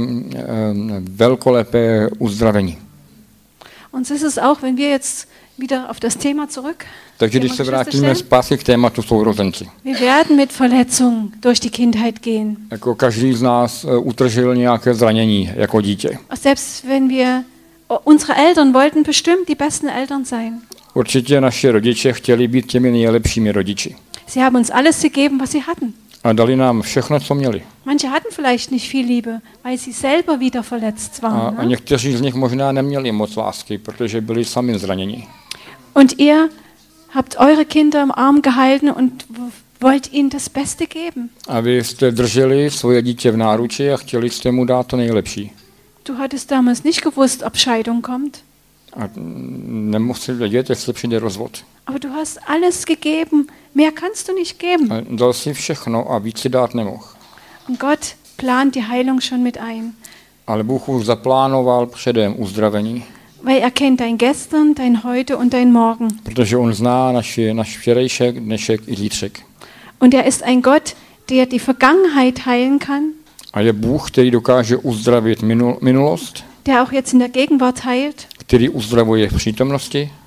velkolepé uzdravení. Und so ist es auch, wenn wir jetzt wieder auf das Thema zurück. Takže když se vrátíme zpátky k tématu sourozenci. Wir werden mit Verletzungen durch die Kindheit gehen. Jako každý z nás utržil nějaké zranění jako dítě. Selbst wenn unsere Eltern wollten bestimmt die besten Eltern sein. Určitě naši rodiče chtěli být těmi nejlepšími rodiči. Sie haben uns alles gegeben, was sie hatten. A dali nám všechno, co měli. Manche hatten vielleicht nicht viel Liebe, weil sie selber wieder verletzt waren. A někteří z nich možná neměli moc lásky, protože byli sami zraněni. Und ihr habt eure Kinder im Arm gehalten und wollt ihnen das Beste geben. A vy jste drželi svoje dítě v náruči a chtěli jste mu dát to nejlepší. Du hattest damals nicht gewusst, ob Scheidung kommt. A nemusel vědět, jestli přijde rozvod. Aber du hast alles gegeben, mehr kannst du nicht geben. A dal si všechno a víc si dát nemohl. Und Gott plant die Heilung schon mit ein. Ale Bůh už zaplánoval předem uzdravení. Weil er kennt dein Gestern, dein Heute und dein Morgen. Protože on zná náš včerejšek, dnešek i zítřek. Und er ist ein Gott, der die Vergangenheit heilen kann. A je Bůh, který dokáže uzdravit minulost. Der auch jetzt in der Gegenwart heilt. Který uzdravuje v přítomnosti.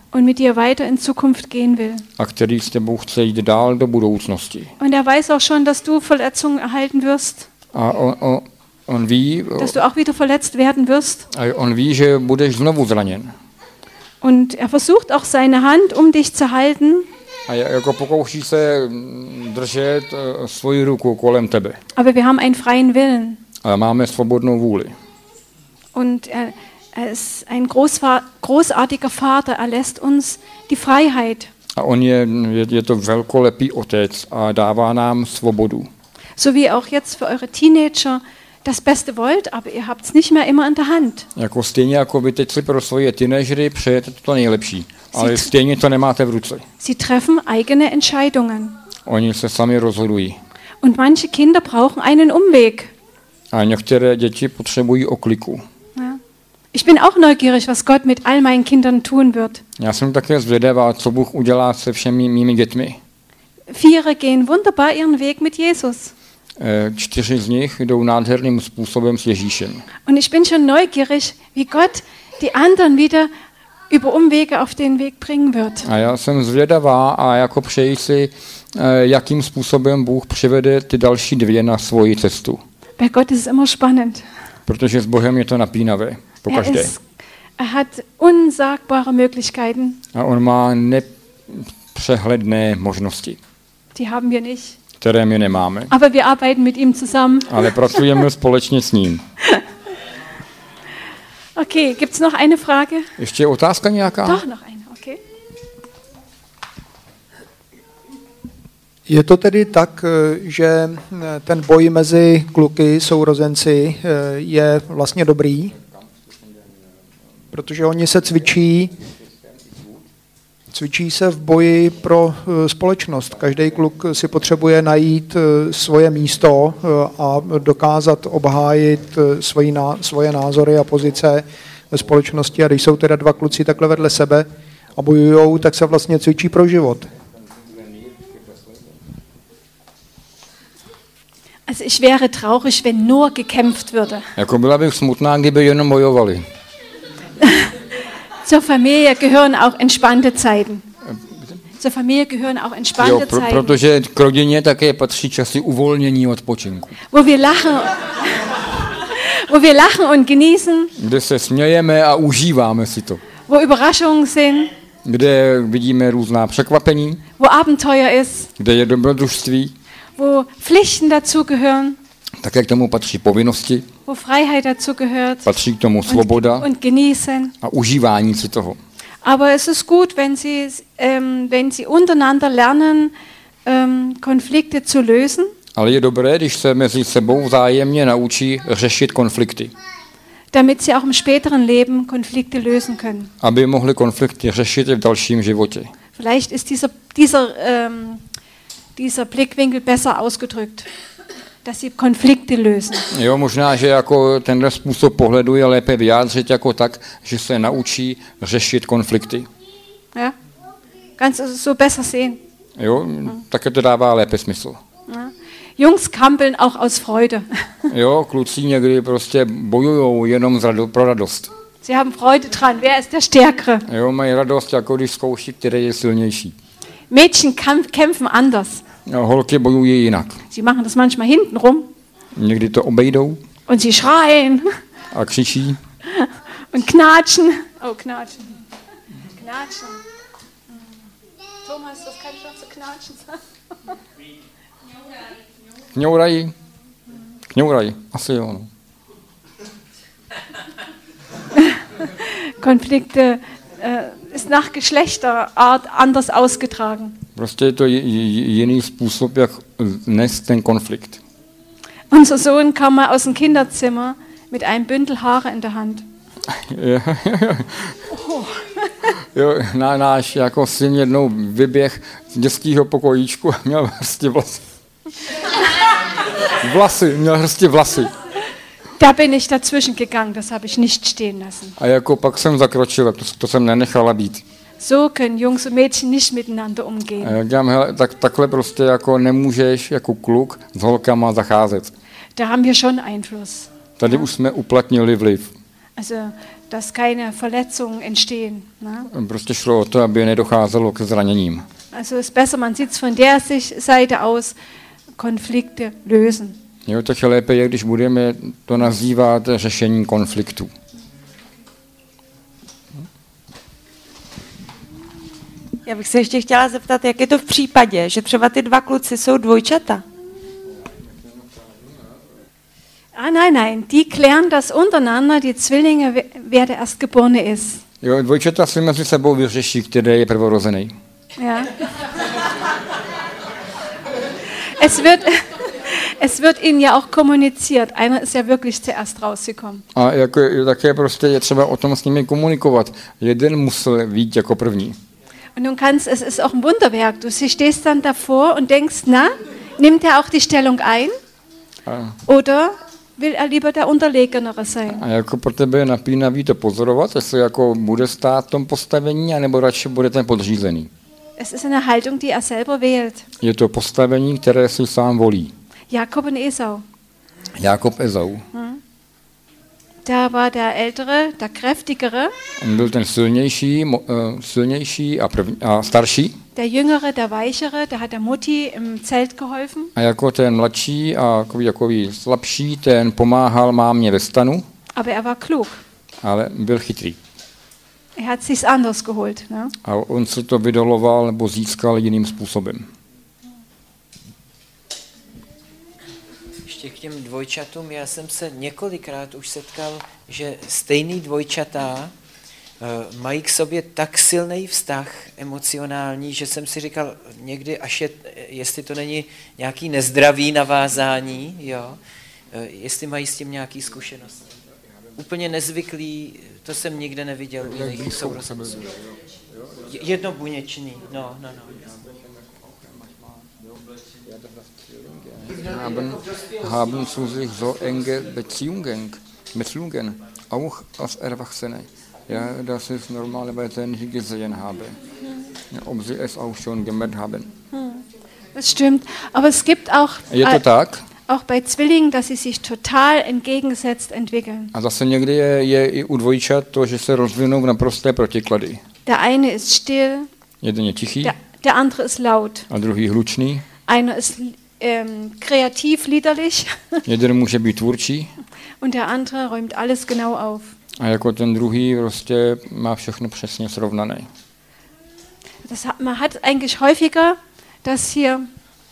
und mit dir weiter in Zukunft gehen will. A který s tebou chce jít dál do budoucnosti. Und er weiß auch schon, dass du Verletzungen erhalten wirst. A on ví, dass du auch wieder verletzt werden wirst. A on ví, že budeš znovu zraněn. Und er versucht auch seine Hand, um dich zu halten. A jako pokouší se držet svoji ruku kolem tebe. Aber wir haben einen freien Willen. Ale máme svobodnou vůli. Und er ist ein großartiger Vater. Er lässt uns die Freiheit. A on je to velkolepý otec a dává nám svobodu. So wie auch jetzt für eure Teenager das Beste wollt, aber ihr habt es nicht mehr immer in der Hand. Jako stejně jako vy teď si pro svoje teenagery přejete to nejlepší, ale stejně to nemáte v ruce. Sie treffen eigene Entscheidungen. Oni se sami rozhodují. Und manche Kinder brauchen einen Umweg. A některé děti potřebují okliku. Ja. Ich bin auch neugierig, was Gott mit all meinen Kindern tun wird. Já jsem také zvědavá, co Bůh udělá se všemi mými dětmi. 4 gehen wunderbar ihren Weg mit Jesus. 4 z nich jdou nádherným způsobem s Ježíšem. Und ich bin schon neugierig, wie Gott die anderen wieder über Umwege auf den Weg bringen wird. A já jsem zvědavá a jako přeji si, jakým způsobem Bůh přivede ty další 2 na svoji cestu. Bei Gott ist es immer spannend. Protože s Bohem je to napínavé, pokaždé. Er hat unsagbare Möglichkeiten. A on má nepřehledné možnosti. Die haben wir nicht. Které my nemáme. Aber wir arbeiten mit ihm zusammen. Ale pracujeme společně s ním. Okay, gibt's noch eine Frage? Ještě otázka nějaká? Doch, noch eine, okay. Je to tedy tak, že ten boj mezi kluky, sourozenci, je vlastně dobrý, protože oni se cvičí se v boji pro společnost. Každý kluk si potřebuje najít svoje místo a dokázat obhájit svoje názory a pozice ve společnosti. A když jsou teda 2 kluci takhle vedle sebe a bojujou, tak se vlastně cvičí pro život. Also ich wäre traurig, wenn nur gekämpft würde. Jako byla bych smutná, kdyby jenom bojovali. Zur Familie gehören auch entspannte Zeiten. Zur Familie gehören auch entspannte Zeiten. Protože k rodině také patří časy uvolnění odpočinku. Wo wir lachen und genießen. Kde se smějeme a užíváme si to. Wo Überraschungen sind. Kde vidíme různá překvapení. Wo Abenteuer ist. Kde je dobrodružství. Wo Pflichten dazugehören. Také k tomu patří povinnosti. Wo Freiheit dazugehört. Patří k tomu svoboda und genießen. A užívání si toho. Aber es ist gut, wenn sie untereinander lernen, Konflikte zu lösen. Ale je dobré, když se mezi sebou vzájemně naučí řešit konflikty. Damit sie auch im späteren Leben Konflikte lösen können. Aby mohli konflikty řešit i v dalším životě. Vielleicht ist dieser Blickwinkel besser ausgedrückt, dass sie Konflikte lösen. Jo, možná, že jako tenhle způsob pohledu je lépe vyjádřit jako tak, že se naučí řešit konflikty. Ja? Kannst du so besser sehen? Jo, také to dává lépe smysl. Ja. Jungs kampeln auch aus Freude. Jo, kluci někdy prostě bojujou jenom pro radost. Sie haben Freude dran, wer ist der Stärkere? Jo, mají radost, jako když zkouší, který je silnější. Mädchen kämpfen anders. Jo, holky bojují jinak. Sie machen das manchmal hintenrum. Někdy to obejdou. Und sie schreien. A křičí. Und knatschen. Oh, knatschen. Knatschen. Thomas, was kann ich noch zu knatschen sagen? Kňourají. Kňourají. Asi jo. No. Konflikte ist nach Geschlechterart anders ausgetragen. Prostě je to jiný způsob, jak nést ten konflikt. Unser Sohn kam mal aus dem Kinderzimmer mit einem Bündel Haare in der Hand. Jo, náš jako syn jednou vyběh z dětského pokojíčku a měl hrstě vlasy. Měl hrstě vlasy. Da bin ich dazwischen gegangen, das habe ich nicht stehen lassen. A jako pak jsem zakročil, to jsem nenechala být. So können Jungs und Mädchen nicht miteinander umgehen. A já říkám, hele, takhle prostě jako nemůžeš jako kluk s holkama zacházet. Da haben wir schon Einfluss. Tady už jsme uplatnili vliv. Also, dass keine Verletzungen entstehen. Ne? Prostě šlo o to, aby nedocházelo ke zraněním. Also es ist besser, man sieht es von der Seite aus, Konflikte lösen. Jo, tak lépe je, když budeme to nazývat řešení konfliktu. Já bych se ještě chtěla zeptat, jak je to v případě, že třeba ty dva kluci jsou dvojčata? Nein, die klären das untereinander, die Zwillinge, wer der Erstgeborene ist. Jo, dvojčata si mezi sebou vyřeší, který je prvorozený. Ja. Es wird ihnen ja auch kommuniziert. Einer ist ja wirklich zuerst rausgekommen. A jako, také prostě je třeba o tom s nimi komunikovat. Jeden musel vyjít jako první. Und es ist auch ein Wunderwerk. Du stehst dann davor und denkst, na, nimmt er auch die Stellung ein? Oder will er lieber der Unterlegenere sein? A jako pro tebe je napínavý to pozorovat, jestli jako bude stát v tom postavení, anebo radši bude ten podřízený. Es ist eine Haltung, die er selber wählt. Je to postavení, které si sám volí. Jakob und Esau. Jakob Esau. Da war der Ältere, der Kräftigere. On byl ten silnější a starší. Der Jüngere, der Weichere, der hat der Mutti im Zelt geholfen. A jako ten mladší a takový slabší, ten pomáhal mámě ve stanu. Aber er war klug. Ale byl chytrý. Er hat sich's anders geholt, ne? A on se to vydoloval nebo získal jiným způsobem. Ještě k těm dvojčatům, já jsem se několikrát už setkal, že stejný dvojčata mají k sobě tak silný vztah emocionální, že jsem si říkal někdy, jestli to není nějaký nezdravý navázání, jo, jestli mají s tím nějaký zkušenost. Úplně nezvyklý, to jsem nikde neviděl u jiných sourozenců. Jednobuněčný, no. Haben zu sich so enge Beziehungen auch als Erwachsene. Ja, das ist normalerweise nicht gesehen habe. Ob sie es auch schon gemerkt haben. Das stimmt, aber es gibt auch Je to tak? Auch bei Zwillingen, dass sie sich total entgegengesetzt entwickeln. A zase někdy je i u dvojčat to, že se rozvinou v naprosté protiklady. Der eine ist still. Jeden je tichý. Der andere ist laut. A druhý hlučný. Einer ist kreativ, liederlich. Jeden může být tvůrčí. Und der andere räumt alles genau auf. A jako ten druhý prostě má všechno přesně srovnané. Man hat eigentlich häufiger, dass hier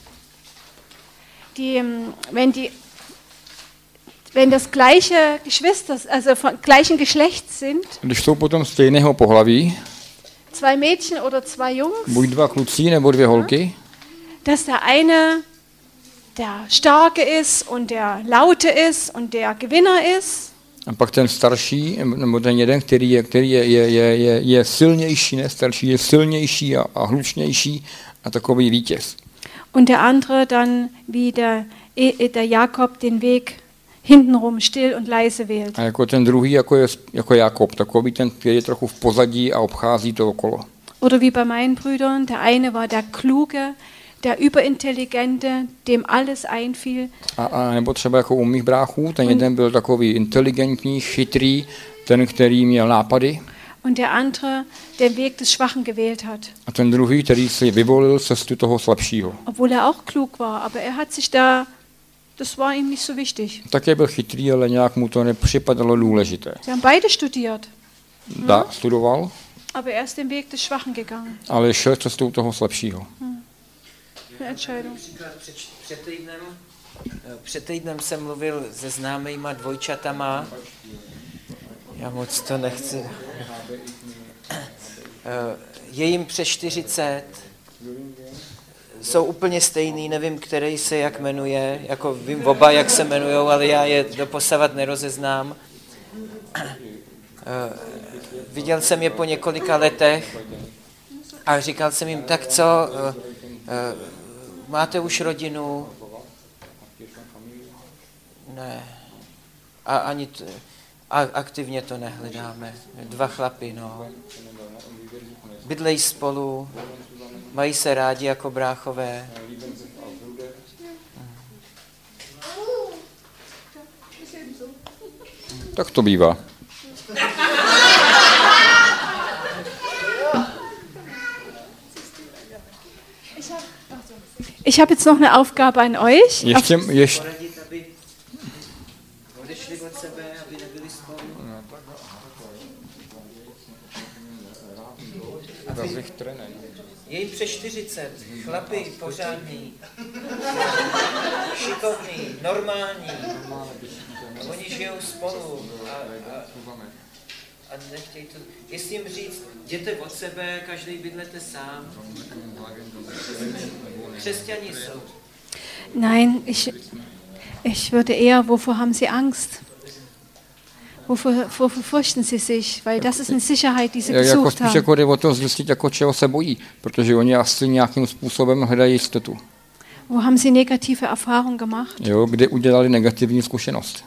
wenn das gleiche Geschwister, also von gleichen Geschlechts sind, když jsou potom stejného pohlaví, zwei Mädchen oder zwei Jungs, buď dva kluci nebo dvě holky, dass der eine der Starke ist und der Laute ist und der Gewinner ist. A pak ten starší, nebo ten jeden, který je silnější, ne starší, je silnější a hlučnější a takový vítěz. Und der andere dann wie der Jakob den Weg hintenrum still und leise wählt. A jako ten druhý, jako Jakob, takový ten, který je trochu v pozadí a obchází to okolo. Oder wie bei meinen Brüdern, der eine war der Kluge, der Überintelligente, dem alles einfiel. A nebo třeba jako u mých bráchů, ten jeden byl takový inteligentní, chytrý, ten, který měl nápady. Und der andere den Weg des Schwachen gewählt hat. A ten druhý, který si vyvolil cestu toho slabšího. Obwohl er auch klug war, aber er hat sich das war ihm nicht so wichtig. Také byl chytrý, ale nějak mu to nepřipadalo důležité. Sie haben beide studiert. Studoval. Aber er ist den Weg des Schwachen gegangen. Ale šel cestou toho slabšího. Eine Entscheidung. Před týdnem jsem mluvil se známejma dvojčatama. Já moc to nechci. Je jim přes 40. Jsou úplně stejný, nevím, který se jak jmenuje. Jako vím oba, jak se jmenujou, ale já je doposavat nerozeznám. Viděl jsem je po několika letech a říkal jsem jim, tak co, máte už rodinu? Ne. A ani aktivně to nehledáme. Dva chlapy, no. Bydlejí spolu, mají se rádi jako bráchové. Tak to bývá. Ich habe jetzt noch eine Aufgabe an euch. Je jim přes 40, chlapi pořádný, šikovný, normální. Oni žijou spolu a nechtějí to. Jestli jim říct, jděte od sebe, každý bydlete sám. Křesťaní jsou. Nein, ich würde eher, wovor haben Sie Angst? Wovor fürchten Sie sich? Weil das ist eine Sicherheit, die Sie gesucht haben. Jako jde o to zjistit, jako čeho se bojí, protože oni asi nějakým způsobem hledají jistotu. Wo haben Sie negative Erfahrungen gemacht? Jo, kde udělali negativní zkušenost.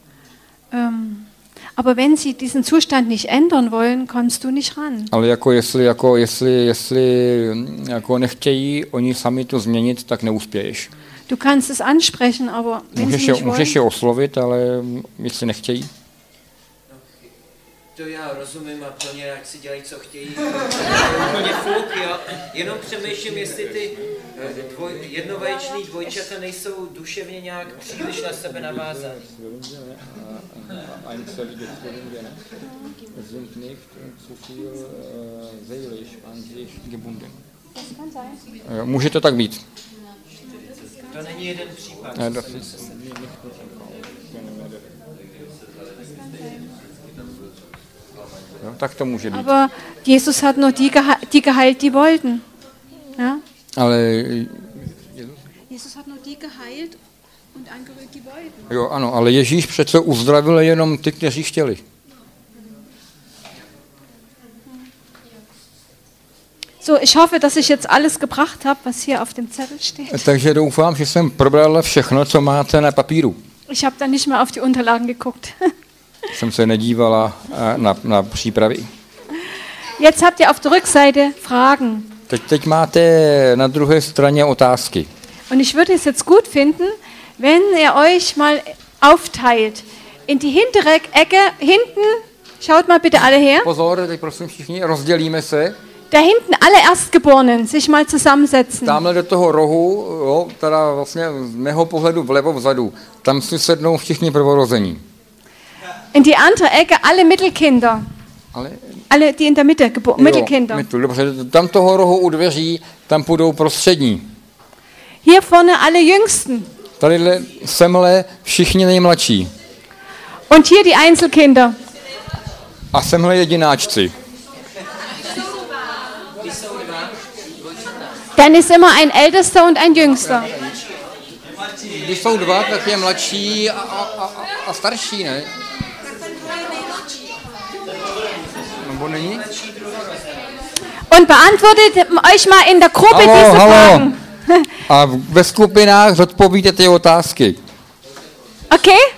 Aber wenn Sie diesen Zustand nicht ändern wollen, kommst du nicht ran. Ale jestli nechtějí oni sami to změnit, tak neuspěješ. Du kannst es ansprechen, aber wenn Sie nicht wollen. Můžeš je oslovit, ale jestli nechtějí. To já rozumím a plně, ať si dělají, co chtějí. Úplně fuk, jo. Jenom přemýšlím, jestli ty jednovaječný dvojčata nejsou duševně nějak příliš na sebe navázaný. Může to tak být. To není jeden případ. Jo, tak to může být. Aber Jesus hat nur die geheilt, die wollten. Ja? Ale Jesus hat nur die geheilt und angerührt, die wollten. Jo, ano, ale Ježíš přece uzdravil jenom ty, kteří chtěli. So, ich hoffe, dass ich jetzt alles gebracht habe, was hier auf dem Zettel steht. Takže doufám, že jsem probral všechno, co máte na papíru. Ich habe da nicht mehr auf die Unterlagen geguckt. Jsem se nedívala na přípravy. Jetzt habt ihr auf der Rückseite Fragen. Teď máte na druhé straně otázky. Und ich würde es jetzt gut finden, wenn ihr euch mal aufteilt in die hintere Ecke hinten. Schaut mal bitte alle her. Pozor, teď prosím všichni, rozdělíme se. Da hinten alle Erstgeborenen sich mal zusammensetzen. Tamhle do toho rohu, jo, teda vlastně z mého pohledu vlevo vzadu, tam si sednou všichni prvorození. In die andere Ecke alle Mittelkinder. Alle, die in der Mitte, Mittelkinder. Dobře, tam toho rohu u dveří, tam půjdou prostřední. Hier vorne alle Jüngsten. Tadyhle semhle všichni nejmladší. Und hier die Einzelkinder. A semhle jedináčci. Dann ist immer ein Ältester und ein Jüngster. Když jsou dva, tak je mladší a starší, ne? Nebo není? Und beantwortet euch mal in der Gruppe diese Fragen. A ve skupinách zodpovíte ty otázky. Okay?